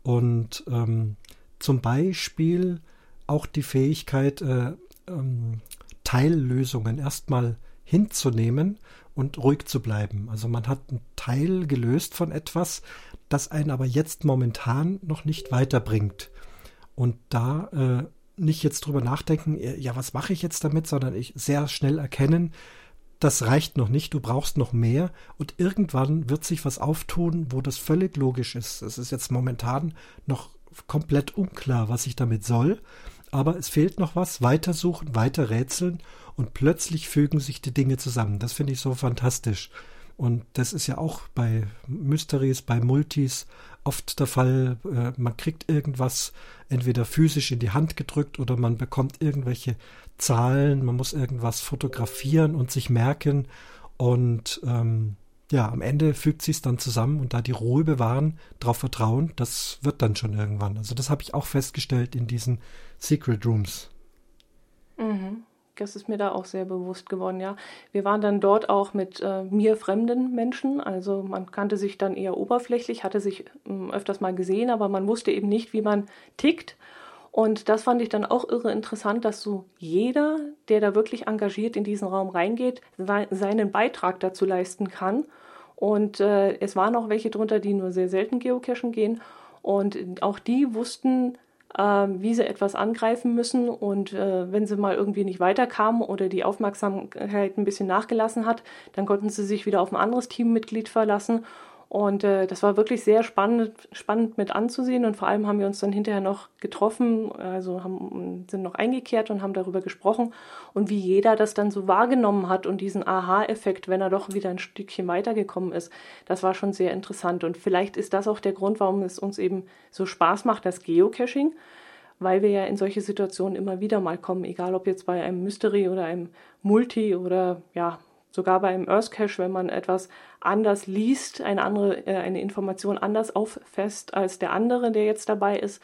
Und ähm, zum Beispiel auch die Fähigkeit, äh, ähm, Teillösungen erstmal hinzunehmen und ruhig zu bleiben. Also man hat einen Teil gelöst von etwas, das einen aber jetzt momentan noch nicht weiterbringt. Und da äh, nicht jetzt drüber nachdenken, ja, was mache ich jetzt damit, sondern ich sehr schnell erkennen, das reicht noch nicht, du brauchst noch mehr und irgendwann wird sich was auftun, wo das völlig logisch ist. Es ist jetzt momentan noch komplett unklar, was ich damit soll, aber es fehlt noch was, weitersuchen, weiter rätseln und plötzlich fügen sich die Dinge zusammen. Das finde ich so fantastisch. Und das ist ja auch bei Mysteries, bei Multis oft der Fall. Äh, man kriegt irgendwas entweder physisch in die Hand gedrückt oder man bekommt irgendwelche Zahlen, man muss irgendwas fotografieren und sich merken. Und ähm, ja, am Ende fügt sich es dann zusammen und da die Ruhe bewahren, darauf vertrauen, das wird dann schon irgendwann. Also das habe ich auch festgestellt in diesen Secret Rooms. Mhm. Das ist mir da auch sehr bewusst geworden, ja. Wir waren dann dort auch mit äh, mir fremden Menschen, also man kannte sich dann eher oberflächlich, hatte sich ähm, öfters mal gesehen, aber man wusste eben nicht, wie man tickt. Und das fand ich dann auch irre interessant, dass so jeder, der da wirklich engagiert in diesen Raum reingeht, seinen Beitrag dazu leisten kann. Und äh, es waren auch welche drunter, die nur sehr selten geocachen gehen. Und auch die wussten, äh, wie sie etwas angreifen müssen. Und äh, wenn sie mal irgendwie nicht weiterkamen oder die Aufmerksamkeit ein bisschen nachgelassen hat, dann konnten sie sich wieder auf ein anderes Teammitglied verlassen. Und äh, das war wirklich sehr spannend, spannend mit anzusehen. Und vor allem haben wir uns dann hinterher noch getroffen, also haben, sind noch eingekehrt und haben darüber gesprochen. Und wie jeder das dann so wahrgenommen hat und diesen Aha-Effekt, wenn er doch wieder ein Stückchen weitergekommen ist, das war schon sehr interessant. Und vielleicht ist das auch der Grund, warum es uns eben so Spaß macht, das Geocaching, weil wir ja in solche Situationen immer wieder mal kommen, egal ob jetzt bei einem Mystery oder einem Multi oder ja, sogar bei einem Earth Cache, wenn man etwas anders liest, eine andere, äh, eine Information anders auffasst als der andere, der jetzt dabei ist.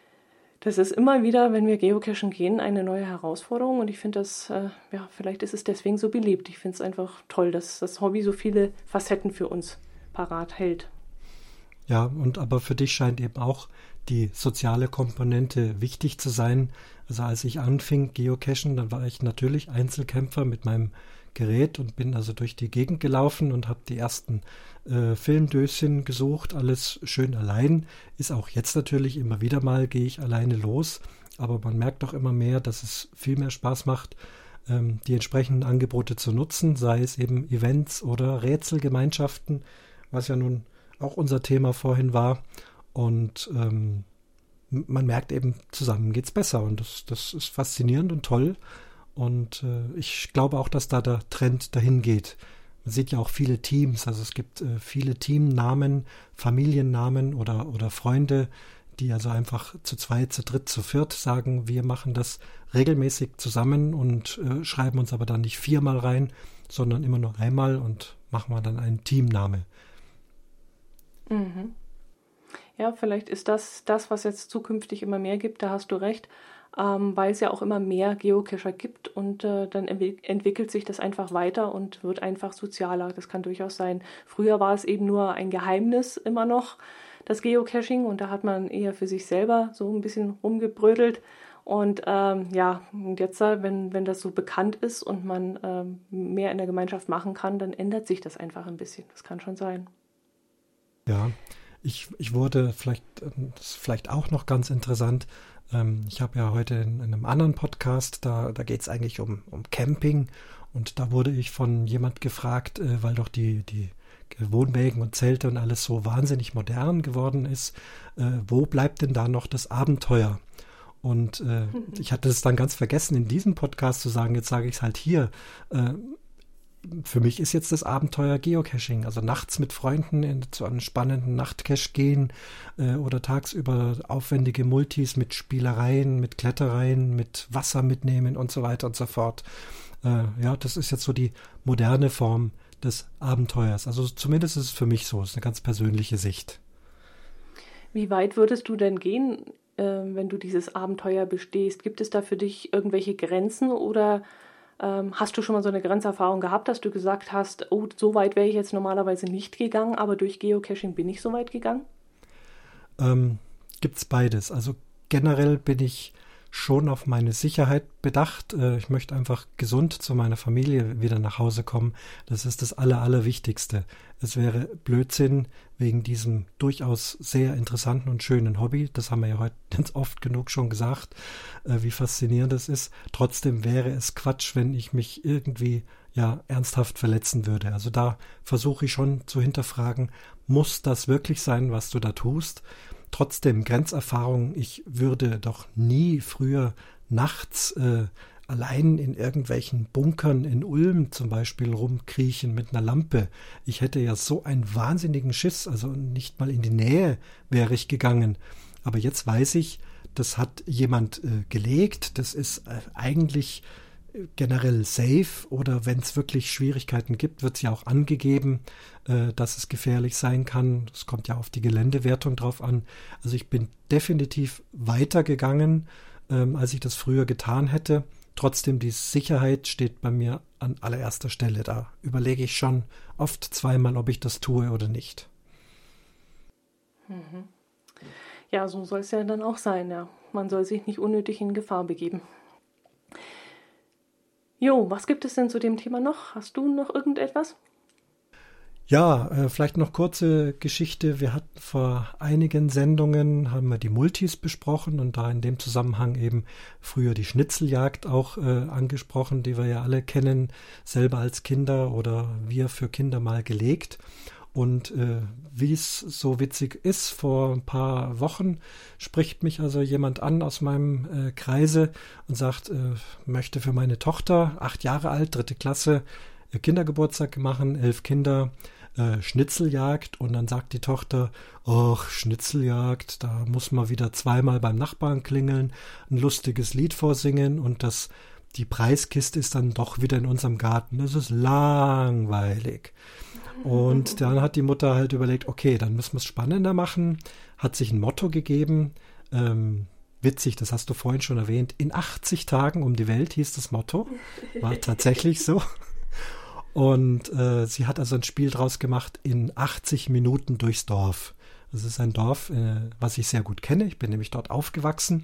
Das ist immer wieder, wenn wir geocachen gehen, eine neue Herausforderung. Und ich finde das, äh, ja, vielleicht ist es deswegen so beliebt. Ich finde es einfach toll, dass das Hobby so viele Facetten für uns parat hält. Ja, und aber für dich scheint eben auch die soziale Komponente wichtig zu sein. Also als ich anfing geocachen, dann war ich natürlich Einzelkämpfer mit meinem Gerät und bin also durch die Gegend gelaufen und habe die ersten äh, Filmdöschen gesucht, alles schön allein. Ist auch jetzt natürlich immer wieder mal, gehe ich alleine los, aber man merkt doch immer mehr, dass es viel mehr Spaß macht, ähm, die entsprechenden Angebote zu nutzen, sei es eben Events oder Rätselgemeinschaften, was ja nun auch unser Thema vorhin war. Und ähm, man merkt eben, zusammen geht's besser und das, das ist faszinierend und toll. Und äh, ich glaube auch, dass da der Trend dahin geht. Man sieht ja auch viele Teams, also es gibt äh, viele Teamnamen, Familiennamen oder, oder Freunde, die also einfach zu zweit, zu dritt, zu viert sagen, wir machen das regelmäßig zusammen und äh, schreiben uns aber dann nicht viermal rein, sondern immer nur einmal und machen wir dann einen Teamname. Mhm. Ja, vielleicht ist das das, was jetzt zukünftig immer mehr gibt, da hast du recht. Ähm, weil es ja auch immer mehr Geocacher gibt und äh, dann entwick- entwickelt sich das einfach weiter und wird einfach sozialer. Das kann durchaus sein. Früher war es eben nur ein Geheimnis immer noch, das Geocaching, und da hat man eher für sich selber so ein bisschen rumgebrödelt. Und ähm, ja, und jetzt, wenn, wenn das so bekannt ist und man ähm, mehr in der Gemeinschaft machen kann, dann ändert sich das einfach ein bisschen. Das kann schon sein. Ja, ich, ich wurde vielleicht, das ist vielleicht auch noch ganz interessant, ich habe ja heute in, in einem anderen Podcast, da, da geht es eigentlich um, um Camping, und da wurde ich von jemand gefragt, äh, weil doch die, die Wohnwägen und Zelte und alles so wahnsinnig modern geworden ist, äh, wo bleibt denn da noch das Abenteuer? Und äh, mhm. ich hatte es dann ganz vergessen, in diesem Podcast zu sagen, jetzt sage ich es halt hier, äh, für mich ist jetzt das Abenteuer Geocaching, also nachts mit Freunden in, zu einem spannenden Nachtcache gehen äh, oder tagsüber aufwendige Multis mit Spielereien, mit Klettereien, mit Wasser mitnehmen und so weiter und so fort. Äh, ja, das ist jetzt so die moderne Form des Abenteuers. Also zumindest ist es für mich so, es ist eine ganz persönliche Sicht. Wie weit würdest du denn gehen, äh, wenn du dieses Abenteuer bestehst? Gibt es da für dich irgendwelche Grenzen oder hast du schon mal so eine Grenzerfahrung gehabt, dass du gesagt hast, oh, so weit wäre ich jetzt normalerweise nicht gegangen, aber durch Geocaching bin ich so weit gegangen? Ähm, gibt's beides. Also generell bin ich schon auf meine Sicherheit bedacht. Äh, ich möchte einfach gesund zu meiner Familie wieder nach Hause kommen. Das ist das Aller, Allerwichtigste. Es wäre Blödsinn wegen diesem durchaus sehr interessanten und schönen Hobby. Das haben wir ja heute ganz oft genug schon gesagt, äh, wie faszinierend das ist. Trotzdem wäre es Quatsch, wenn ich mich irgendwie ja ernsthaft verletzen würde. Also da versuche ich schon zu hinterfragen, muss das wirklich sein, was du da tust? Trotzdem Grenzerfahrung, ich würde doch nie früher nachts äh, allein in irgendwelchen Bunkern in Ulm zum Beispiel rumkriechen mit einer Lampe. Ich hätte ja so einen wahnsinnigen Schiss, also nicht mal in die Nähe wäre ich gegangen. Aber jetzt weiß ich, das hat jemand äh, gelegt, das ist äh, eigentlich generell safe, oder wenn es wirklich Schwierigkeiten gibt, wird es ja auch angegeben, äh, dass es gefährlich sein kann. Es kommt ja auf die Geländewertung drauf an. Also ich bin definitiv weitergegangen, ähm, als ich das früher getan hätte. trotzdem die Sicherheit steht bei mir an allererster Stelle. Da überlege ich schon oft zweimal, ob ich das tue oder nicht. Mhm. Ja, so soll es ja dann auch sein, ja. Man soll sich nicht unnötig in Gefahr begeben. Jo, was gibt es denn zu dem Thema noch? Hast du noch irgendetwas? Ja, äh, vielleicht noch kurze Geschichte. Wir hatten vor einigen Sendungen, haben wir die Multis besprochen und da in dem Zusammenhang eben früher die Schnitzeljagd auch äh, angesprochen, die wir ja alle kennen, selber als Kinder oder wir für Kinder mal gelegt. Und äh, wie es so witzig ist, vor ein paar Wochen spricht mich also jemand an aus meinem äh, Kreise und sagt, äh, möchte für meine Tochter, acht Jahre alt, dritte Klasse, äh, Kindergeburtstag machen, elf Kinder, äh, Schnitzeljagd. Und dann sagt die Tochter, ach, Schnitzeljagd, da muss man wieder zweimal beim Nachbarn klingeln, ein lustiges Lied vorsingen und das, die Preiskiste ist dann doch wieder in unserem Garten. Das ist langweilig. Und dann hat die Mutter halt überlegt, okay, dann müssen wir es spannender machen, hat sich ein Motto gegeben, ähm, witzig, das hast du vorhin schon erwähnt, in achtzig Tagen um die Welt hieß das Motto, war tatsächlich so. Und äh, sie hat also ein Spiel draus gemacht, in achtzig Minuten durchs Dorf. Das ist ein Dorf, äh, was ich sehr gut kenne, ich bin nämlich dort aufgewachsen.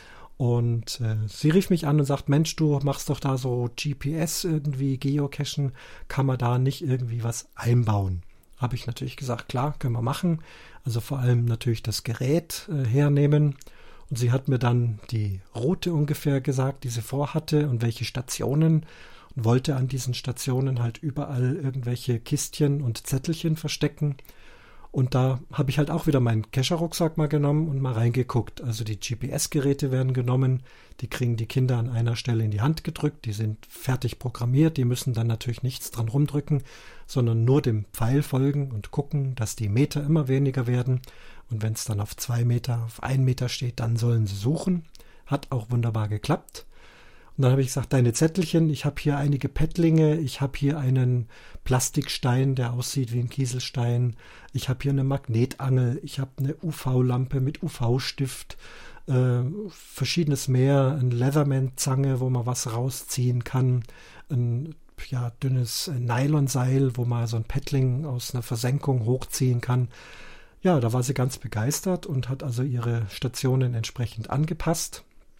Und äh, sie rief mich an und sagt, Mensch, du machst doch da so G P S irgendwie, Geocachen, kann man da nicht irgendwie was einbauen? Habe ich natürlich gesagt, klar, können wir machen. Also vor allem natürlich das Gerät äh, hernehmen. Und sie hat mir dann die Route ungefähr gesagt, die sie vorhatte und welche Stationen. Und wollte an diesen Stationen halt überall irgendwelche Kistchen und Zettelchen verstecken. Und da habe ich halt auch wieder meinen Kescherrucksack mal genommen und mal reingeguckt. Also die G P S-Geräte werden genommen, die kriegen die Kinder an einer Stelle in die Hand gedrückt, die sind fertig programmiert, die müssen dann natürlich nichts dran rumdrücken, sondern nur dem Pfeil folgen und gucken, dass die Meter immer weniger werden. Und wenn es dann auf zwei Meter, auf ein Meter steht, dann sollen sie suchen. Hat auch wunderbar geklappt. Und dann habe ich gesagt, deine Zettelchen, ich habe hier einige Pettlinge, ich habe hier einen Plastikstein, der aussieht wie ein Kieselstein, ich habe hier eine Magnetangel, ich habe eine U V-Lampe mit U V-Stift, äh, verschiedenes mehr, ein Leatherman-Zange, wo man was rausziehen kann, ein ja, dünnes Nylonseil, wo man so ein Pettling aus einer Versenkung hochziehen kann. Ja, da war sie ganz begeistert und hat also ihre Stationen entsprechend angepasst.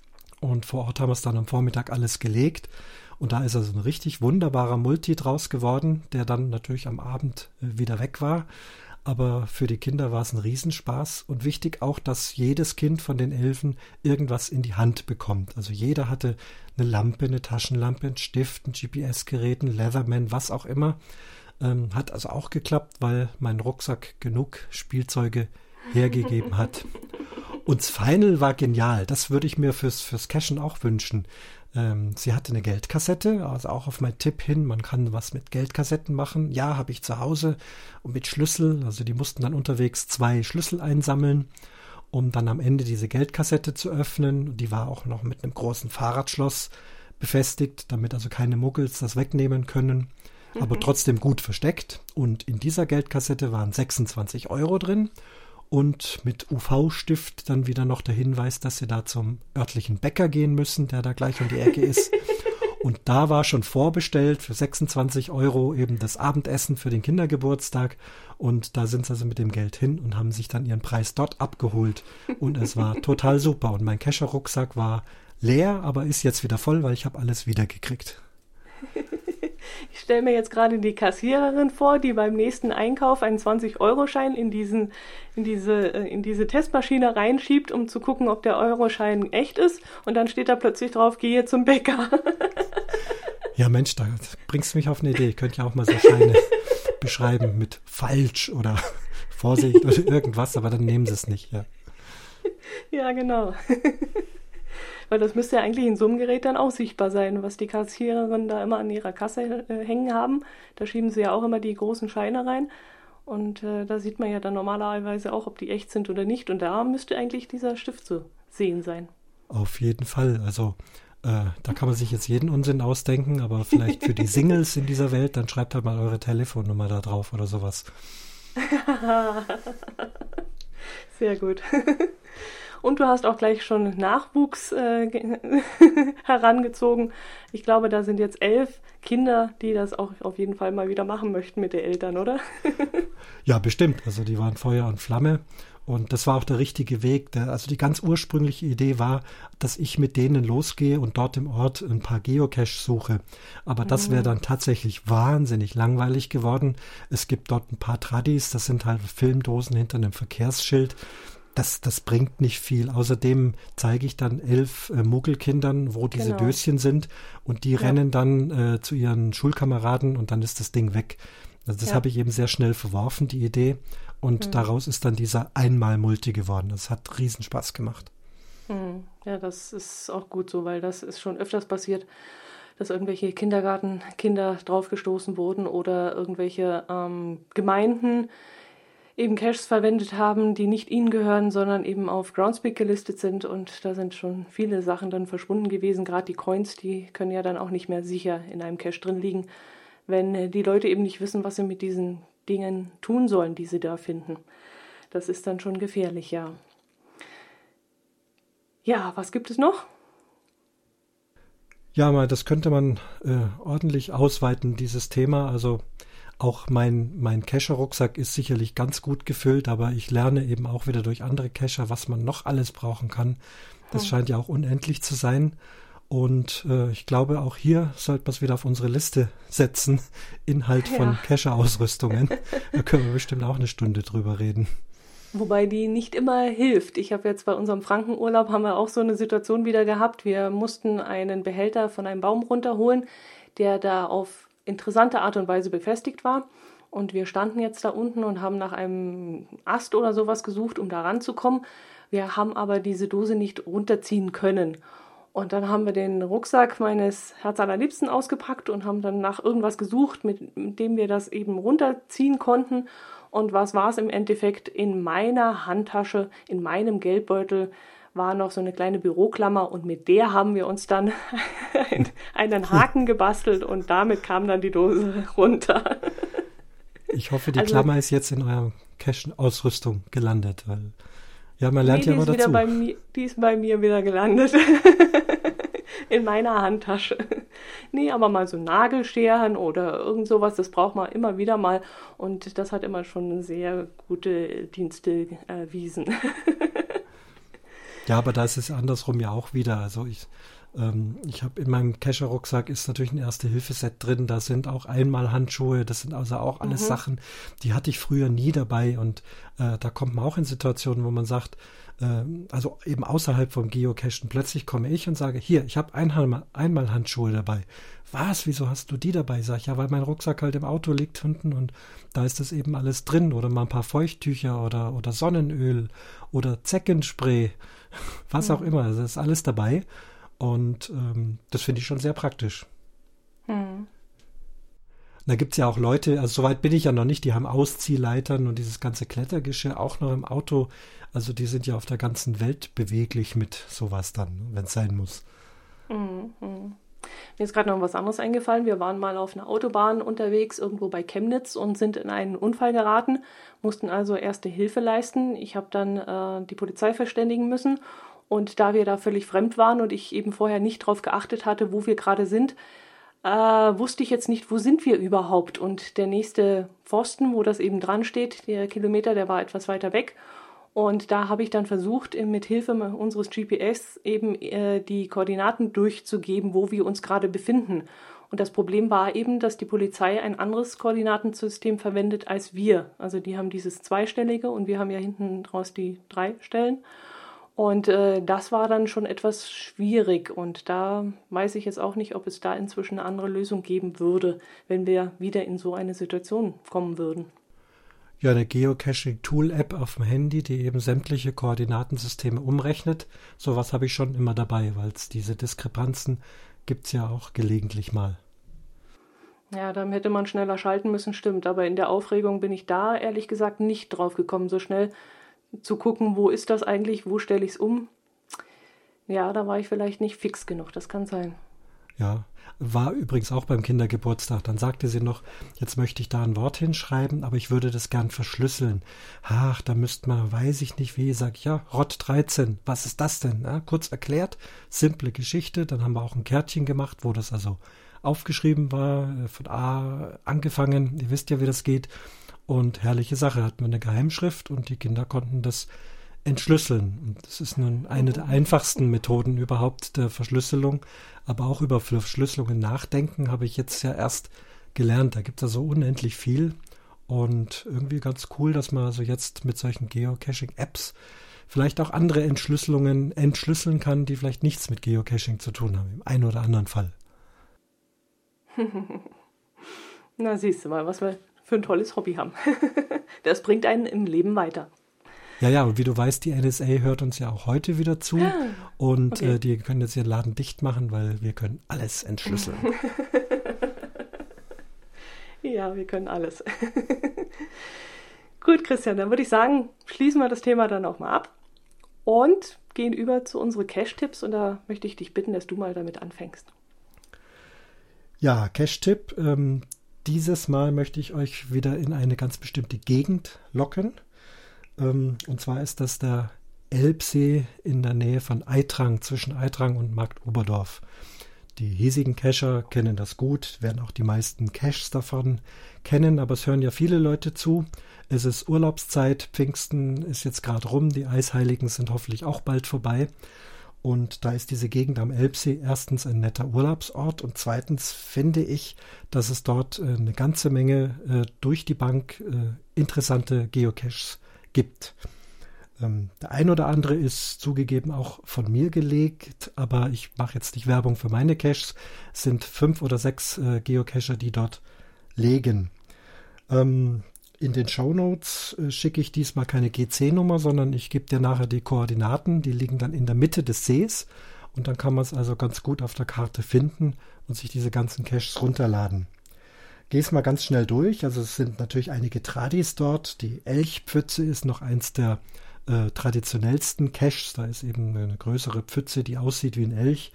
Und vor Ort haben wir es dann am Vormittag alles gelegt. Und da ist also ein richtig wunderbarer Multi draus geworden, der dann natürlich am Abend wieder weg war. Aber für die Kinder war es ein Riesenspaß. Und wichtig auch, dass jedes Kind von den Elfen irgendwas in die Hand bekommt. Also jeder hatte eine Lampe, eine Taschenlampe, einen Stift, ein G P S-Gerät, ein Leatherman, was auch immer. Ähm, hat also auch geklappt, weil mein Rucksack genug Spielzeuge hergegeben hat. Und das Final war genial. Das würde ich mir fürs, fürs Cashen auch wünschen. Ähm, sie hatte eine Geldkassette, also auch auf meinen Tipp hin, man kann was mit Geldkassetten machen. Ja, habe ich zu Hause und mit Schlüssel. Also die mussten dann unterwegs zwei Schlüssel einsammeln, um dann am Ende diese Geldkassette zu öffnen. Die war auch noch mit einem großen Fahrradschloss befestigt, damit also keine Muggels das wegnehmen können. Mhm. Aber trotzdem gut versteckt. Und in dieser Geldkassette waren sechsundzwanzig Euro drin. Und mit U V-Stift dann wieder noch der Hinweis, dass sie da zum örtlichen Bäcker gehen müssen, der da gleich um die Ecke ist. Und da war schon vorbestellt für sechsundzwanzig Euro eben das Abendessen für den Kindergeburtstag. Und da sind sie also mit dem Geld hin und haben sich dann ihren Preis dort abgeholt. Und es war total super. Und mein Kescher-Rucksack war leer, aber ist jetzt wieder voll, weil ich habe alles wiedergekriegt. Ich stelle mir jetzt gerade die Kassiererin vor, die beim nächsten Einkauf einen zwanzig-Euro-Schein in, diesen, in, diese, in diese Testmaschine reinschiebt, um zu gucken, ob der Euroschein echt ist. Und dann steht da plötzlich drauf, gehe zum Bäcker. Ja Mensch, da bringst du mich auf eine Idee. Ich könnte ja auch mal so Scheine beschreiben mit falsch oder Vorsicht oder irgendwas, aber dann nehmen sie es nicht. Ja, ja genau. Weil das müsste ja eigentlich in so einem Gerät dann auch sichtbar sein, was die Kassiererinnen da immer an ihrer Kasse äh, hängen haben. Da schieben sie ja auch immer die großen Scheine rein. Und äh, da sieht man ja dann normalerweise auch, ob die echt sind oder nicht. Und da müsste eigentlich dieser Stift zu sehen sein. Auf jeden Fall. Also äh, da kann man sich jetzt jeden Unsinn ausdenken, aber vielleicht für die Singles in dieser Welt, dann schreibt halt mal eure Telefonnummer da drauf oder sowas. Sehr gut. Und du hast auch gleich schon Nachwuchs äh, herangezogen. Ich glaube, da sind jetzt elf Kinder, die das auch auf jeden Fall mal wieder machen möchten mit den Eltern, oder? Ja, bestimmt. Also die waren Feuer und Flamme. Und das war auch der richtige Weg. Der, also die ganz ursprüngliche Idee war, dass ich mit denen losgehe und dort im Ort ein paar Geocache suche. Aber das wäre dann tatsächlich wahnsinnig langweilig geworden. Es gibt dort ein paar Tradis, das sind halt Filmdosen hinter einem Verkehrsschild. Das, das bringt nicht viel. Außerdem zeige ich dann elf äh, Muggelkindern, wo diese Genau. Döschen sind. Und die Ja. rennen dann äh, zu ihren Schulkameraden und dann ist das Ding weg. Also das Ja. habe ich eben sehr schnell verworfen, die Idee. Und Mhm. daraus ist dann dieser Einmal-Multi geworden. Das hat riesen Spaß gemacht. Hm, Ja, das ist auch gut so, weil das ist schon öfters passiert, dass irgendwelche Kindergartenkinder draufgestoßen wurden oder irgendwelche ähm, Gemeinden eben Caches verwendet haben, die nicht ihnen gehören, sondern eben auf Groundspeak gelistet sind. Und da sind schon viele Sachen dann verschwunden gewesen. Gerade die Coins, die können ja dann auch nicht mehr sicher in einem Cache drin liegen, wenn äh, die Leute eben nicht wissen, was sie mit diesen Dingen tun sollen, die sie da finden. Das ist dann schon gefährlich, ja. Ja, was gibt es noch? Ja, mal, das könnte man äh, ordentlich ausweiten, dieses Thema. Also auch mein, mein Cacher-Rucksack ist sicherlich ganz gut gefüllt, aber ich lerne eben auch wieder durch andere Cacher, was man noch alles brauchen kann. Das Hm. scheint ja auch unendlich zu sein. Und äh, ich glaube, auch hier sollte man es wieder auf unsere Liste setzen. Inhalt von Ja. Cacher-Ausrüstungen. Da können wir bestimmt auch eine Stunde drüber reden. Wobei die nicht immer hilft. Ich habe jetzt bei unserem Frankenurlaub haben wir auch so eine Situation wieder gehabt. Wir mussten einen Behälter von einem Baum runterholen, der da auf interessante Art und Weise befestigt war. Und wir standen jetzt da unten und haben nach einem Ast oder sowas gesucht, um da ranzukommen. Wir haben aber diese Dose nicht runterziehen können. Und dann haben wir den Rucksack meines Herzallerliebsten ausgepackt und haben dann nach irgendwas gesucht, mit, mit dem wir das eben runterziehen konnten. Und was war es im Endeffekt? In meiner Handtasche, in meinem Geldbeutel war noch so eine kleine Büroklammer und mit der haben wir uns dann einen Haken gebastelt und damit kam dann die Dose runter. Ich hoffe, die Also- Klammer ist jetzt in eurer Cache-Ausrüstung gelandet, weil ja, man Nee, lernt die, ja immer ist wieder dazu. bei mir, die ist bei mir wieder gelandet. In meiner Handtasche. Nee, aber mal so Nagelscheren oder irgend sowas, das braucht man immer wieder mal. Und das hat immer schon sehr gute Dienste erwiesen. Ja, aber da ist es andersrum ja auch wieder. Also ich, ähm, ich habe in meinem Cacher-Rucksack ist natürlich ein Erste-Hilfe-Set drin. Da sind auch Einmal-Handschuhe. Das sind also auch alles Mhm. Sachen, die hatte ich früher nie dabei. Und äh, da kommt man auch in Situationen, wo man sagt, ähm, also eben außerhalb vom Geocachen, plötzlich komme ich und sage, hier, ich habe Einmal- Einmal-Handschuhe dabei. Was, wieso hast du die dabei? Sag ich, ja, weil mein Rucksack halt im Auto liegt hinten und da ist das eben alles drin. Oder mal ein paar Feuchttücher oder, oder Sonnenöl oder Zeckenspray, was auch immer. Also das ist alles dabei und ähm, das finde ich schon sehr praktisch. Hm. Da gibt es ja auch Leute, also soweit bin ich ja noch nicht, die haben Ausziehleitern und dieses ganze Klettergeschirr auch noch im Auto. Also die sind ja auf der ganzen Welt beweglich mit sowas dann, wenn es sein muss. Mhm. Mhm. Mir ist gerade noch was anderes eingefallen. Wir waren mal auf einer Autobahn unterwegs, irgendwo bei Chemnitz und sind in einen Unfall geraten, mussten also erste Hilfe leisten. Ich habe dann äh, die Polizei verständigen müssen und da wir da völlig fremd waren und ich eben vorher nicht drauf geachtet hatte, wo wir gerade sind, äh, wusste ich jetzt nicht, wo sind wir überhaupt. Und der nächste Pfosten, wo das eben dran steht, der Kilometer, der war etwas weiter weg. Und da habe ich dann versucht, mit Hilfe unseres G P S eben äh, die Koordinaten durchzugeben, wo wir uns gerade befinden. Und das Problem war eben, dass die Polizei ein anderes Koordinatensystem verwendet als wir. Also die haben dieses zweistellige und wir haben ja hinten draus die drei Stellen. Und äh, das war dann schon etwas schwierig. Und da weiß ich jetzt auch nicht, ob es da inzwischen eine andere Lösung geben würde, wenn wir wieder in so eine Situation kommen würden. Ja, eine Geocaching-Tool-App auf dem Handy, die eben sämtliche Koordinatensysteme umrechnet. Sowas habe ich schon immer dabei, weil es diese Diskrepanzen gibt es ja auch gelegentlich mal. Ja, dann hätte man schneller schalten müssen, stimmt. Aber in der Aufregung bin ich da ehrlich gesagt nicht drauf gekommen, so schnell zu gucken, wo ist das eigentlich, wo stelle ich es um. Ja, da war ich vielleicht nicht fix genug, das kann sein. Ja, war übrigens auch beim Kindergeburtstag. Dann sagte sie noch, jetzt möchte ich da ein Wort hinschreiben, aber ich würde das gern verschlüsseln. Ach, da müsste man, weiß ich nicht wie, sag ich, ja, Rott dreizehn, was ist das denn? Ja, kurz erklärt, simple Geschichte. Dann haben wir auch ein Kärtchen gemacht, wo das also aufgeschrieben war, von A angefangen. Ihr wisst ja, wie das geht. Und herrliche Sache, hatten wir eine Geheimschrift und die Kinder konnten das entschlüsseln. Und das ist nun eine der einfachsten Methoden überhaupt der Verschlüsselung. Aber auch über Verschlüsselungen nachdenken habe ich jetzt ja erst gelernt. Da gibt es ja so unendlich viel. Und irgendwie ganz cool, dass man also jetzt mit solchen Geocaching-Apps vielleicht auch andere Entschlüsselungen entschlüsseln kann, die vielleicht nichts mit Geocaching zu tun haben, im einen oder anderen Fall. Na, siehst du mal, was wir für ein tolles Hobby haben. Das bringt einen im Leben weiter. Ja, ja, und wie du weißt, die N S A hört uns ja auch heute wieder zu. Ah, und okay. äh, die können jetzt ihren Laden dicht machen, weil wir können alles entschlüsseln. Ja, wir können alles. Gut, Christian, dann würde ich sagen, schließen wir das Thema dann auch mal ab und gehen über zu unseren Cache-Tipps. Und da möchte ich dich bitten, dass du mal damit anfängst. Ja, Cache-Tipp. Ähm, dieses Mal möchte ich euch wieder in eine ganz bestimmte Gegend locken. Und zwar ist das der Elbsee in der Nähe von Eitrang, zwischen Eitrang und Markt Oberdorf. Die hiesigen Cacher kennen das gut, werden auch die meisten Caches davon kennen, aber es hören ja viele Leute zu. Es ist Urlaubszeit, Pfingsten ist jetzt gerade rum, die Eisheiligen sind hoffentlich auch bald vorbei. Und da ist diese Gegend am Elbsee erstens ein netter Urlaubsort und zweitens finde ich, dass es dort eine ganze Menge äh, durch die Bank äh, interessante Geocaches gibt. Ähm, der ein oder andere ist zugegeben auch von mir gelegt, aber ich mache jetzt nicht Werbung für meine Caches. Es sind fünf oder sechs äh, Geocacher, die dort legen. Ähm, in den Shownotes äh, schicke ich diesmal keine G C-Nummer, sondern ich gebe dir nachher die Koordinaten. Die liegen dann in der Mitte des Sees und dann kann man es also ganz gut auf der Karte finden und sich diese ganzen Caches runterladen. Gehe es mal ganz schnell durch. Also es sind natürlich einige Tradis dort. Die Elchpfütze ist noch eins der äh, traditionellsten Caches. Da ist eben eine größere Pfütze, die aussieht wie ein Elch.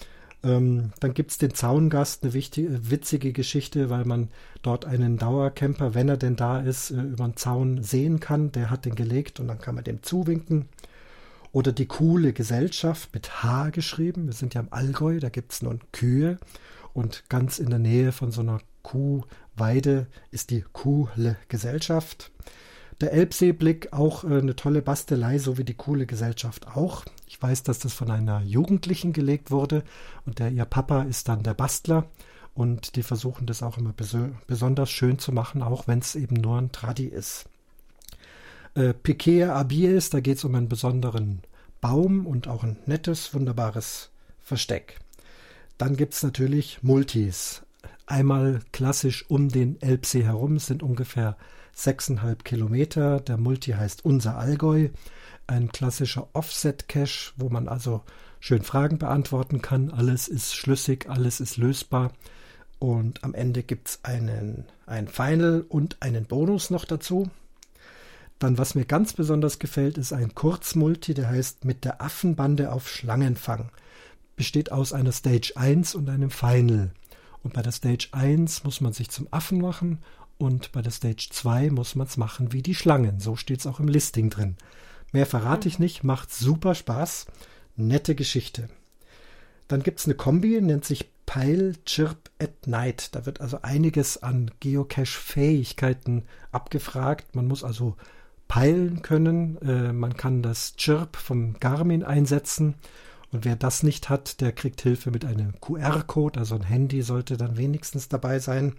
Ähm, dann gibt es den Zaungast, eine wichtige, witzige Geschichte, weil man dort einen Dauercamper, wenn er denn da ist, äh, über den Zaun sehen kann. Der hat den gelegt und dann kann man dem zuwinken. Oder die coole Gesellschaft mit H geschrieben. Wir sind ja im Allgäu, da gibt es nun Kühe. Und ganz in der Nähe von so einer Kuhweide ist die coole Gesellschaft. Der Elbseeblick, auch äh, eine tolle Bastelei, so wie die coole Gesellschaft auch. Ich weiß, dass das von einer Jugendlichen gelegt wurde und der ihr Papa ist dann der Bastler und die versuchen das auch immer bes- besonders schön zu machen, auch wenn es eben nur ein Tradi ist. Äh, Piquet Abies, da geht es um einen besonderen Baum und auch ein nettes, wunderbares Versteck. Dann gibt es natürlich Multis. Einmal klassisch um den Elbsee herum, sind ungefähr sechseinhalb Kilometer. Der Multi heißt Unser Allgäu. Ein klassischer Offset-Cache, wo man also schön Fragen beantworten kann. Alles ist schlüssig, alles ist lösbar. Und am Ende gibt es einen, ein Final und einen Bonus noch dazu. Dann, was mir ganz besonders gefällt, ist ein Kurzmulti, der heißt Mit der Affenbande auf Schlangenfang. Besteht aus einer Stage eins und einem Final. Und bei der Stage eins muss man sich zum Affen machen und bei der Stage zwei muss man es machen wie die Schlangen. So steht es auch im Listing drin. Mehr verrate ich nicht, macht super Spaß. Nette Geschichte. Dann gibt es eine Kombi, nennt sich Pile Chirp at Night. Da wird also einiges an Geocache-Fähigkeiten abgefragt. Man muss also peilen können. Äh, man kann das Chirp vom Garmin einsetzen. Und wer das nicht hat, der kriegt Hilfe mit einem Q R-Code. Also ein Handy sollte dann wenigstens dabei sein.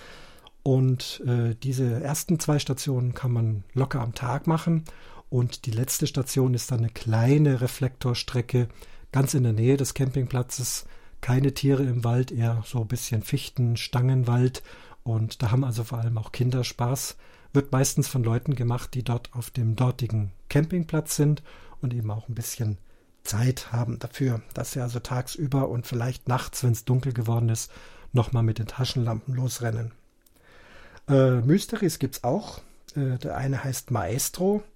Und äh, diese ersten zwei Stationen kann man locker am Tag machen. Und die letzte Station ist dann eine kleine Reflektorstrecke ganz in der Nähe des Campingplatzes. Keine Tiere im Wald, eher so ein bisschen Fichten, Stangenwald. Und da haben also vor allem auch Kinder Spaß. Wird meistens von Leuten gemacht, die dort auf dem dortigen Campingplatz sind und eben auch ein bisschen Zeit haben dafür, dass sie also tagsüber und vielleicht nachts, wenn es dunkel geworden ist, nochmal mit den Taschenlampen losrennen. Äh, Mysteries gibt es auch. Äh, der eine heißt Maestro.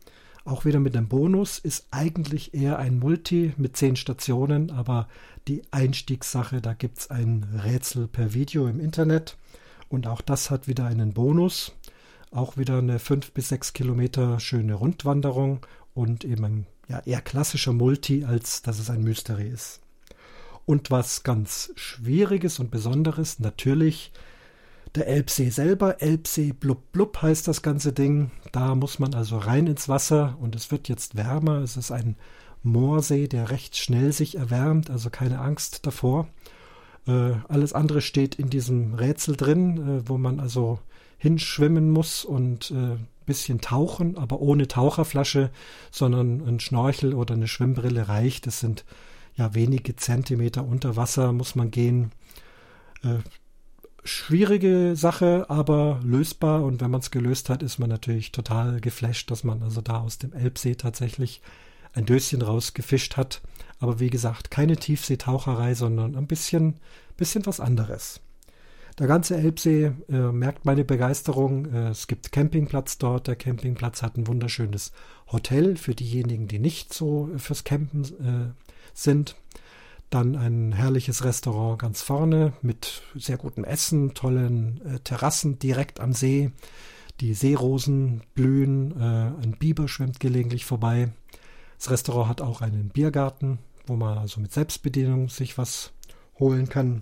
Auch wieder mit einem Bonus, ist eigentlich eher ein Multi mit zehn Stationen, aber die Einstiegssache, da gibt es ein Rätsel per Video im Internet und auch das hat wieder einen Bonus. Auch wieder eine fünf bis sechs Kilometer schöne Rundwanderung und eben ein ja, eher klassischer Multi, als dass es ein Mystery ist. Und was ganz Schwieriges und Besonderes, natürlich der Elbsee selber. Elbsee blub blub heißt das ganze Ding. Da muss man also rein ins Wasser und es wird jetzt wärmer. Es ist ein Moorsee, der recht schnell sich erwärmt, also keine Angst davor. Äh, alles andere steht in diesem Rätsel drin, äh, wo man also hinschwimmen muss und äh, bisschen tauchen, aber ohne Taucherflasche, sondern ein Schnorchel oder eine Schwimmbrille reicht. Das sind ja wenige Zentimeter unter Wasser muss man gehen. Äh, schwierige Sache, aber lösbar und wenn man es gelöst hat, ist man natürlich total geflasht, dass man also da aus dem Elbsee tatsächlich ein Döschen rausgefischt hat. Aber wie gesagt, keine Tiefseetaucherei, sondern ein bisschen, bisschen was anderes. Der ganze Elbsee äh, merkt meine Begeisterung. Äh, es gibt Campingplatz dort. Der Campingplatz hat ein wunderschönes Hotel für diejenigen, die nicht so fürs Campen äh, sind. Dann ein herrliches Restaurant ganz vorne mit sehr gutem Essen, tollen äh, Terrassen direkt am See. Die Seerosen blühen, äh, ein Biber schwimmt gelegentlich vorbei. Das Restaurant hat auch einen Biergarten, wo man also mit Selbstbedienung sich was holen kann.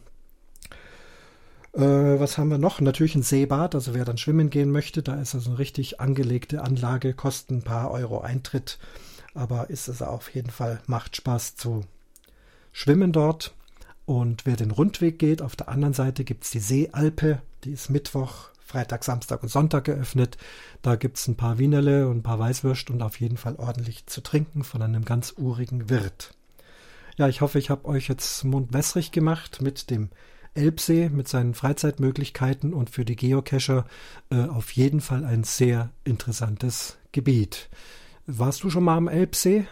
Äh, was haben wir noch? Natürlich ein Seebad, also wer dann schwimmen gehen möchte, da ist also eine richtig angelegte Anlage, kostet ein paar Euro Eintritt, aber ist es auf jeden Fall, macht Spaß zu schwimmen dort. Und wer den Rundweg geht, auf der anderen Seite gibt es die Seealpe, die ist Mittwoch, Freitag, Samstag und Sonntag geöffnet. Da gibt es ein paar Wienerle und ein paar Weißwürst und auf jeden Fall ordentlich zu trinken von einem ganz urigen Wirt. Ja, ich hoffe, ich habe euch jetzt mundwässrig gemacht mit dem Elbsee, mit seinen Freizeitmöglichkeiten und für die Geocacher äh, auf jeden Fall ein sehr interessantes Gebiet. Warst du schon mal am Elbsee?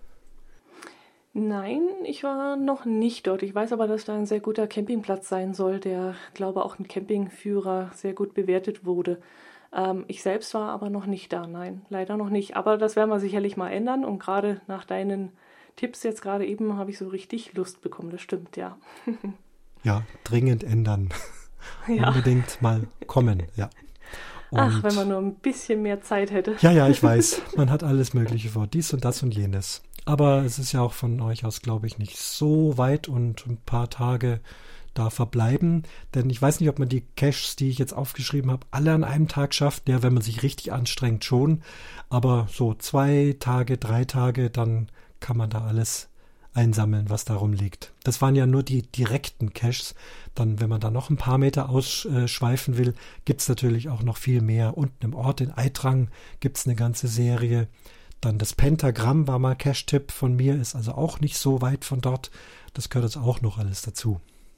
Nein, ich war noch nicht dort. Ich weiß aber, dass da ein sehr guter Campingplatz sein soll, der, glaube auch mit Campingführer sehr gut bewertet wurde. Ähm, ich selbst war aber noch nicht da, nein, leider noch nicht. Aber das werden wir sicherlich mal ändern und gerade nach deinen Tipps jetzt gerade eben habe ich so richtig Lust bekommen, das stimmt, ja. Ja, dringend ändern. Ja. Unbedingt mal kommen, ja. Und ach, wenn man nur ein bisschen mehr Zeit hätte. Ja, ja, ich weiß. Man hat alles Mögliche vor. Dies und das und jenes. Aber es ist ja auch von euch aus, glaube ich, nicht so weit und ein paar Tage da verbleiben. Denn ich weiß nicht, ob man die Caches, die ich jetzt aufgeschrieben habe, alle an einem Tag schafft. Ja, wenn man sich richtig anstrengt, schon. Aber so zwei Tage, drei Tage, dann kann man da alles einsammeln, was da rumliegt. Das waren ja nur die direkten Caches. Dann, wenn man da noch ein paar Meter ausschweifen will, gibt es natürlich auch noch viel mehr. Unten im Ort in Eitrang gibt es eine ganze Serie. Dann das Pentagramm war mal Cache-Tipp von mir, ist also auch nicht so weit von dort. Das gehört jetzt auch noch alles dazu.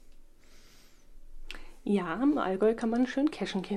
Ja, im Allgäu kann man schön cachen gehen.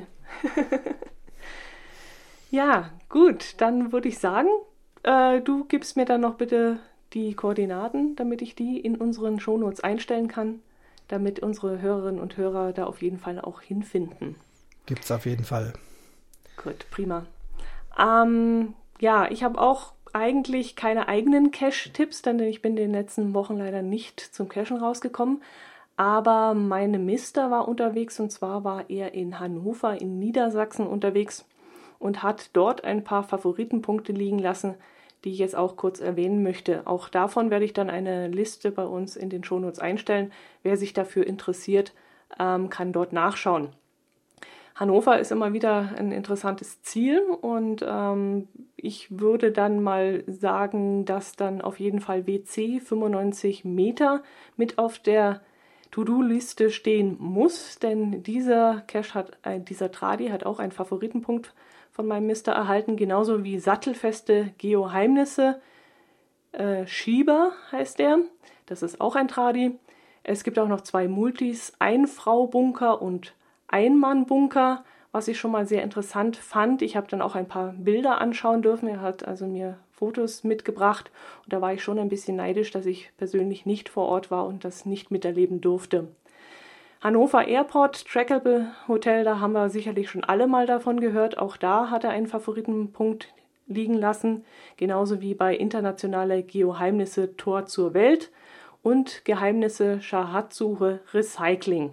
Ja, gut, dann würde ich sagen, äh, du gibst mir dann noch bitte die Koordinaten, damit ich die in unseren Shownotes einstellen kann, damit unsere Hörerinnen und Hörer da auf jeden Fall auch hinfinden. Gibt's auf jeden Fall. Gut, prima. Ähm, ja, ich habe auch eigentlich keine eigenen Cache-Tipps, denn ich bin in den letzten Wochen leider nicht zum Cachen rausgekommen. Aber meine Mister war unterwegs und zwar war er in Hannover in Niedersachsen unterwegs und hat dort ein paar Favoritenpunkte liegen lassen, die ich jetzt auch kurz erwähnen möchte. Auch davon werde ich dann eine Liste bei uns in den Shownotes einstellen. Wer sich dafür interessiert, ähm, kann dort nachschauen. Hannover ist immer wieder ein interessantes Ziel und ähm, ich würde dann mal sagen, dass dann auf jeden Fall W C fünfundneunzig Meter mit auf der To-Do-Liste stehen muss, denn dieser Cache hat, äh, dieser Tradi hat auch einen Favoritenpunkt von meinem Mister erhalten, genauso wie sattelfeste Geoheimnisse. Äh, Schieber heißt der, das ist auch ein Tradi. Es gibt auch noch zwei Multis, Ein-Frau-Bunker und Ein-Mann-Bunker, was ich schon mal sehr interessant fand. Ich habe dann auch ein paar Bilder anschauen dürfen. Er hat also mir Fotos mitgebracht und da war ich schon ein bisschen neidisch, dass ich persönlich nicht vor Ort war und das nicht miterleben durfte. Hannover Airport, Trackable Hotel, da haben wir sicherlich schon alle mal davon gehört. Auch da hat er einen Favoritenpunkt liegen lassen, genauso wie bei Internationale Geoheimnisse Tor zur Welt und Geheimnisse Schatzsuche Recycling.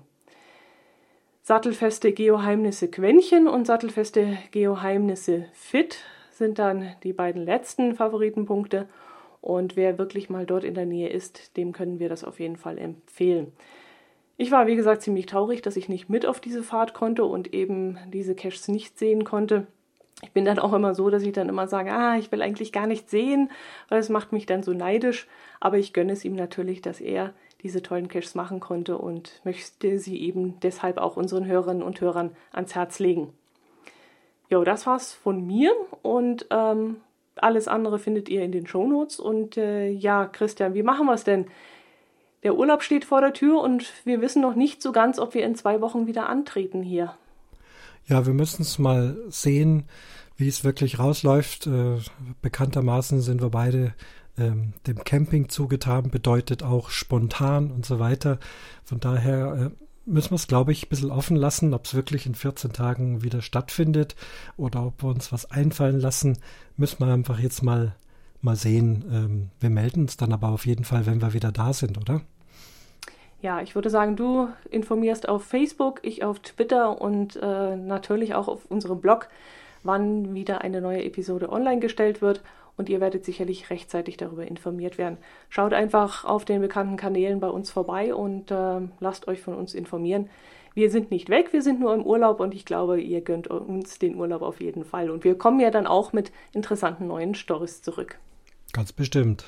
Sattelfeste Geoheimnisse Quäntchen und Sattelfeste Geoheimnisse Fit sind dann die beiden letzten Favoritenpunkte. Und wer wirklich mal dort in der Nähe ist, dem können wir das auf jeden Fall empfehlen. Ich war, wie gesagt, ziemlich traurig, dass ich nicht mit auf diese Fahrt konnte und eben diese Caches nicht sehen konnte. Ich bin dann auch immer so, dass ich dann immer sage, ah, ich will eigentlich gar nicht sehen, weil es macht mich dann so neidisch. Aber ich gönne es ihm natürlich, dass er diese tollen Caches machen konnte und möchte sie eben deshalb auch unseren Hörerinnen und Hörern ans Herz legen. Jo, das war's von mir und ähm, alles andere findet ihr in den Shownotes. Und äh, ja, Christian, wie machen wir es denn? Der Urlaub steht vor der Tür und wir wissen noch nicht so ganz, ob wir in zwei Wochen wieder antreten hier. Ja, wir müssen es mal sehen, wie es wirklich rausläuft. Äh, bekanntermaßen sind wir beide ähm, dem Camping zugetan, bedeutet auch spontan und so weiter. Von daher äh, müssen wir es, glaube ich, ein bisschen offen lassen, ob es wirklich in vierzehn Tagen wieder stattfindet oder ob wir uns was einfallen lassen, müssen wir einfach jetzt mal, mal sehen. Ähm, wir melden uns dann aber auf jeden Fall, wenn wir wieder da sind, oder? Ja, ich würde sagen, du informierst auf Facebook, ich auf Twitter und äh, natürlich auch auf unserem Blog, wann wieder eine neue Episode online gestellt wird. Und ihr werdet sicherlich rechtzeitig darüber informiert werden. Schaut einfach auf den bekannten Kanälen bei uns vorbei und äh, lasst euch von uns informieren. Wir sind nicht weg, wir sind nur im Urlaub und ich glaube, ihr gönnt uns den Urlaub auf jeden Fall. Und wir kommen ja dann auch mit interessanten neuen Storys zurück. Ganz bestimmt.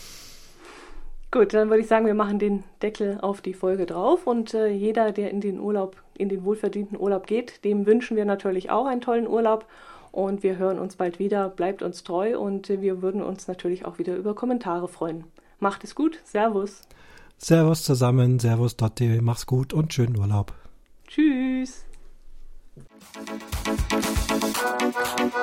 Gut, dann würde ich sagen, wir machen den Deckel auf die Folge drauf und äh, jeder, der in den Urlaub, in den wohlverdienten Urlaub geht, dem wünschen wir natürlich auch einen tollen Urlaub. Und wir hören uns bald wieder. Bleibt uns treu und wir würden uns natürlich auch wieder über Kommentare freuen. Macht es gut. Servus. Servus zusammen. Servus Dotti. Mach's gut und schönen Urlaub. Tschüss.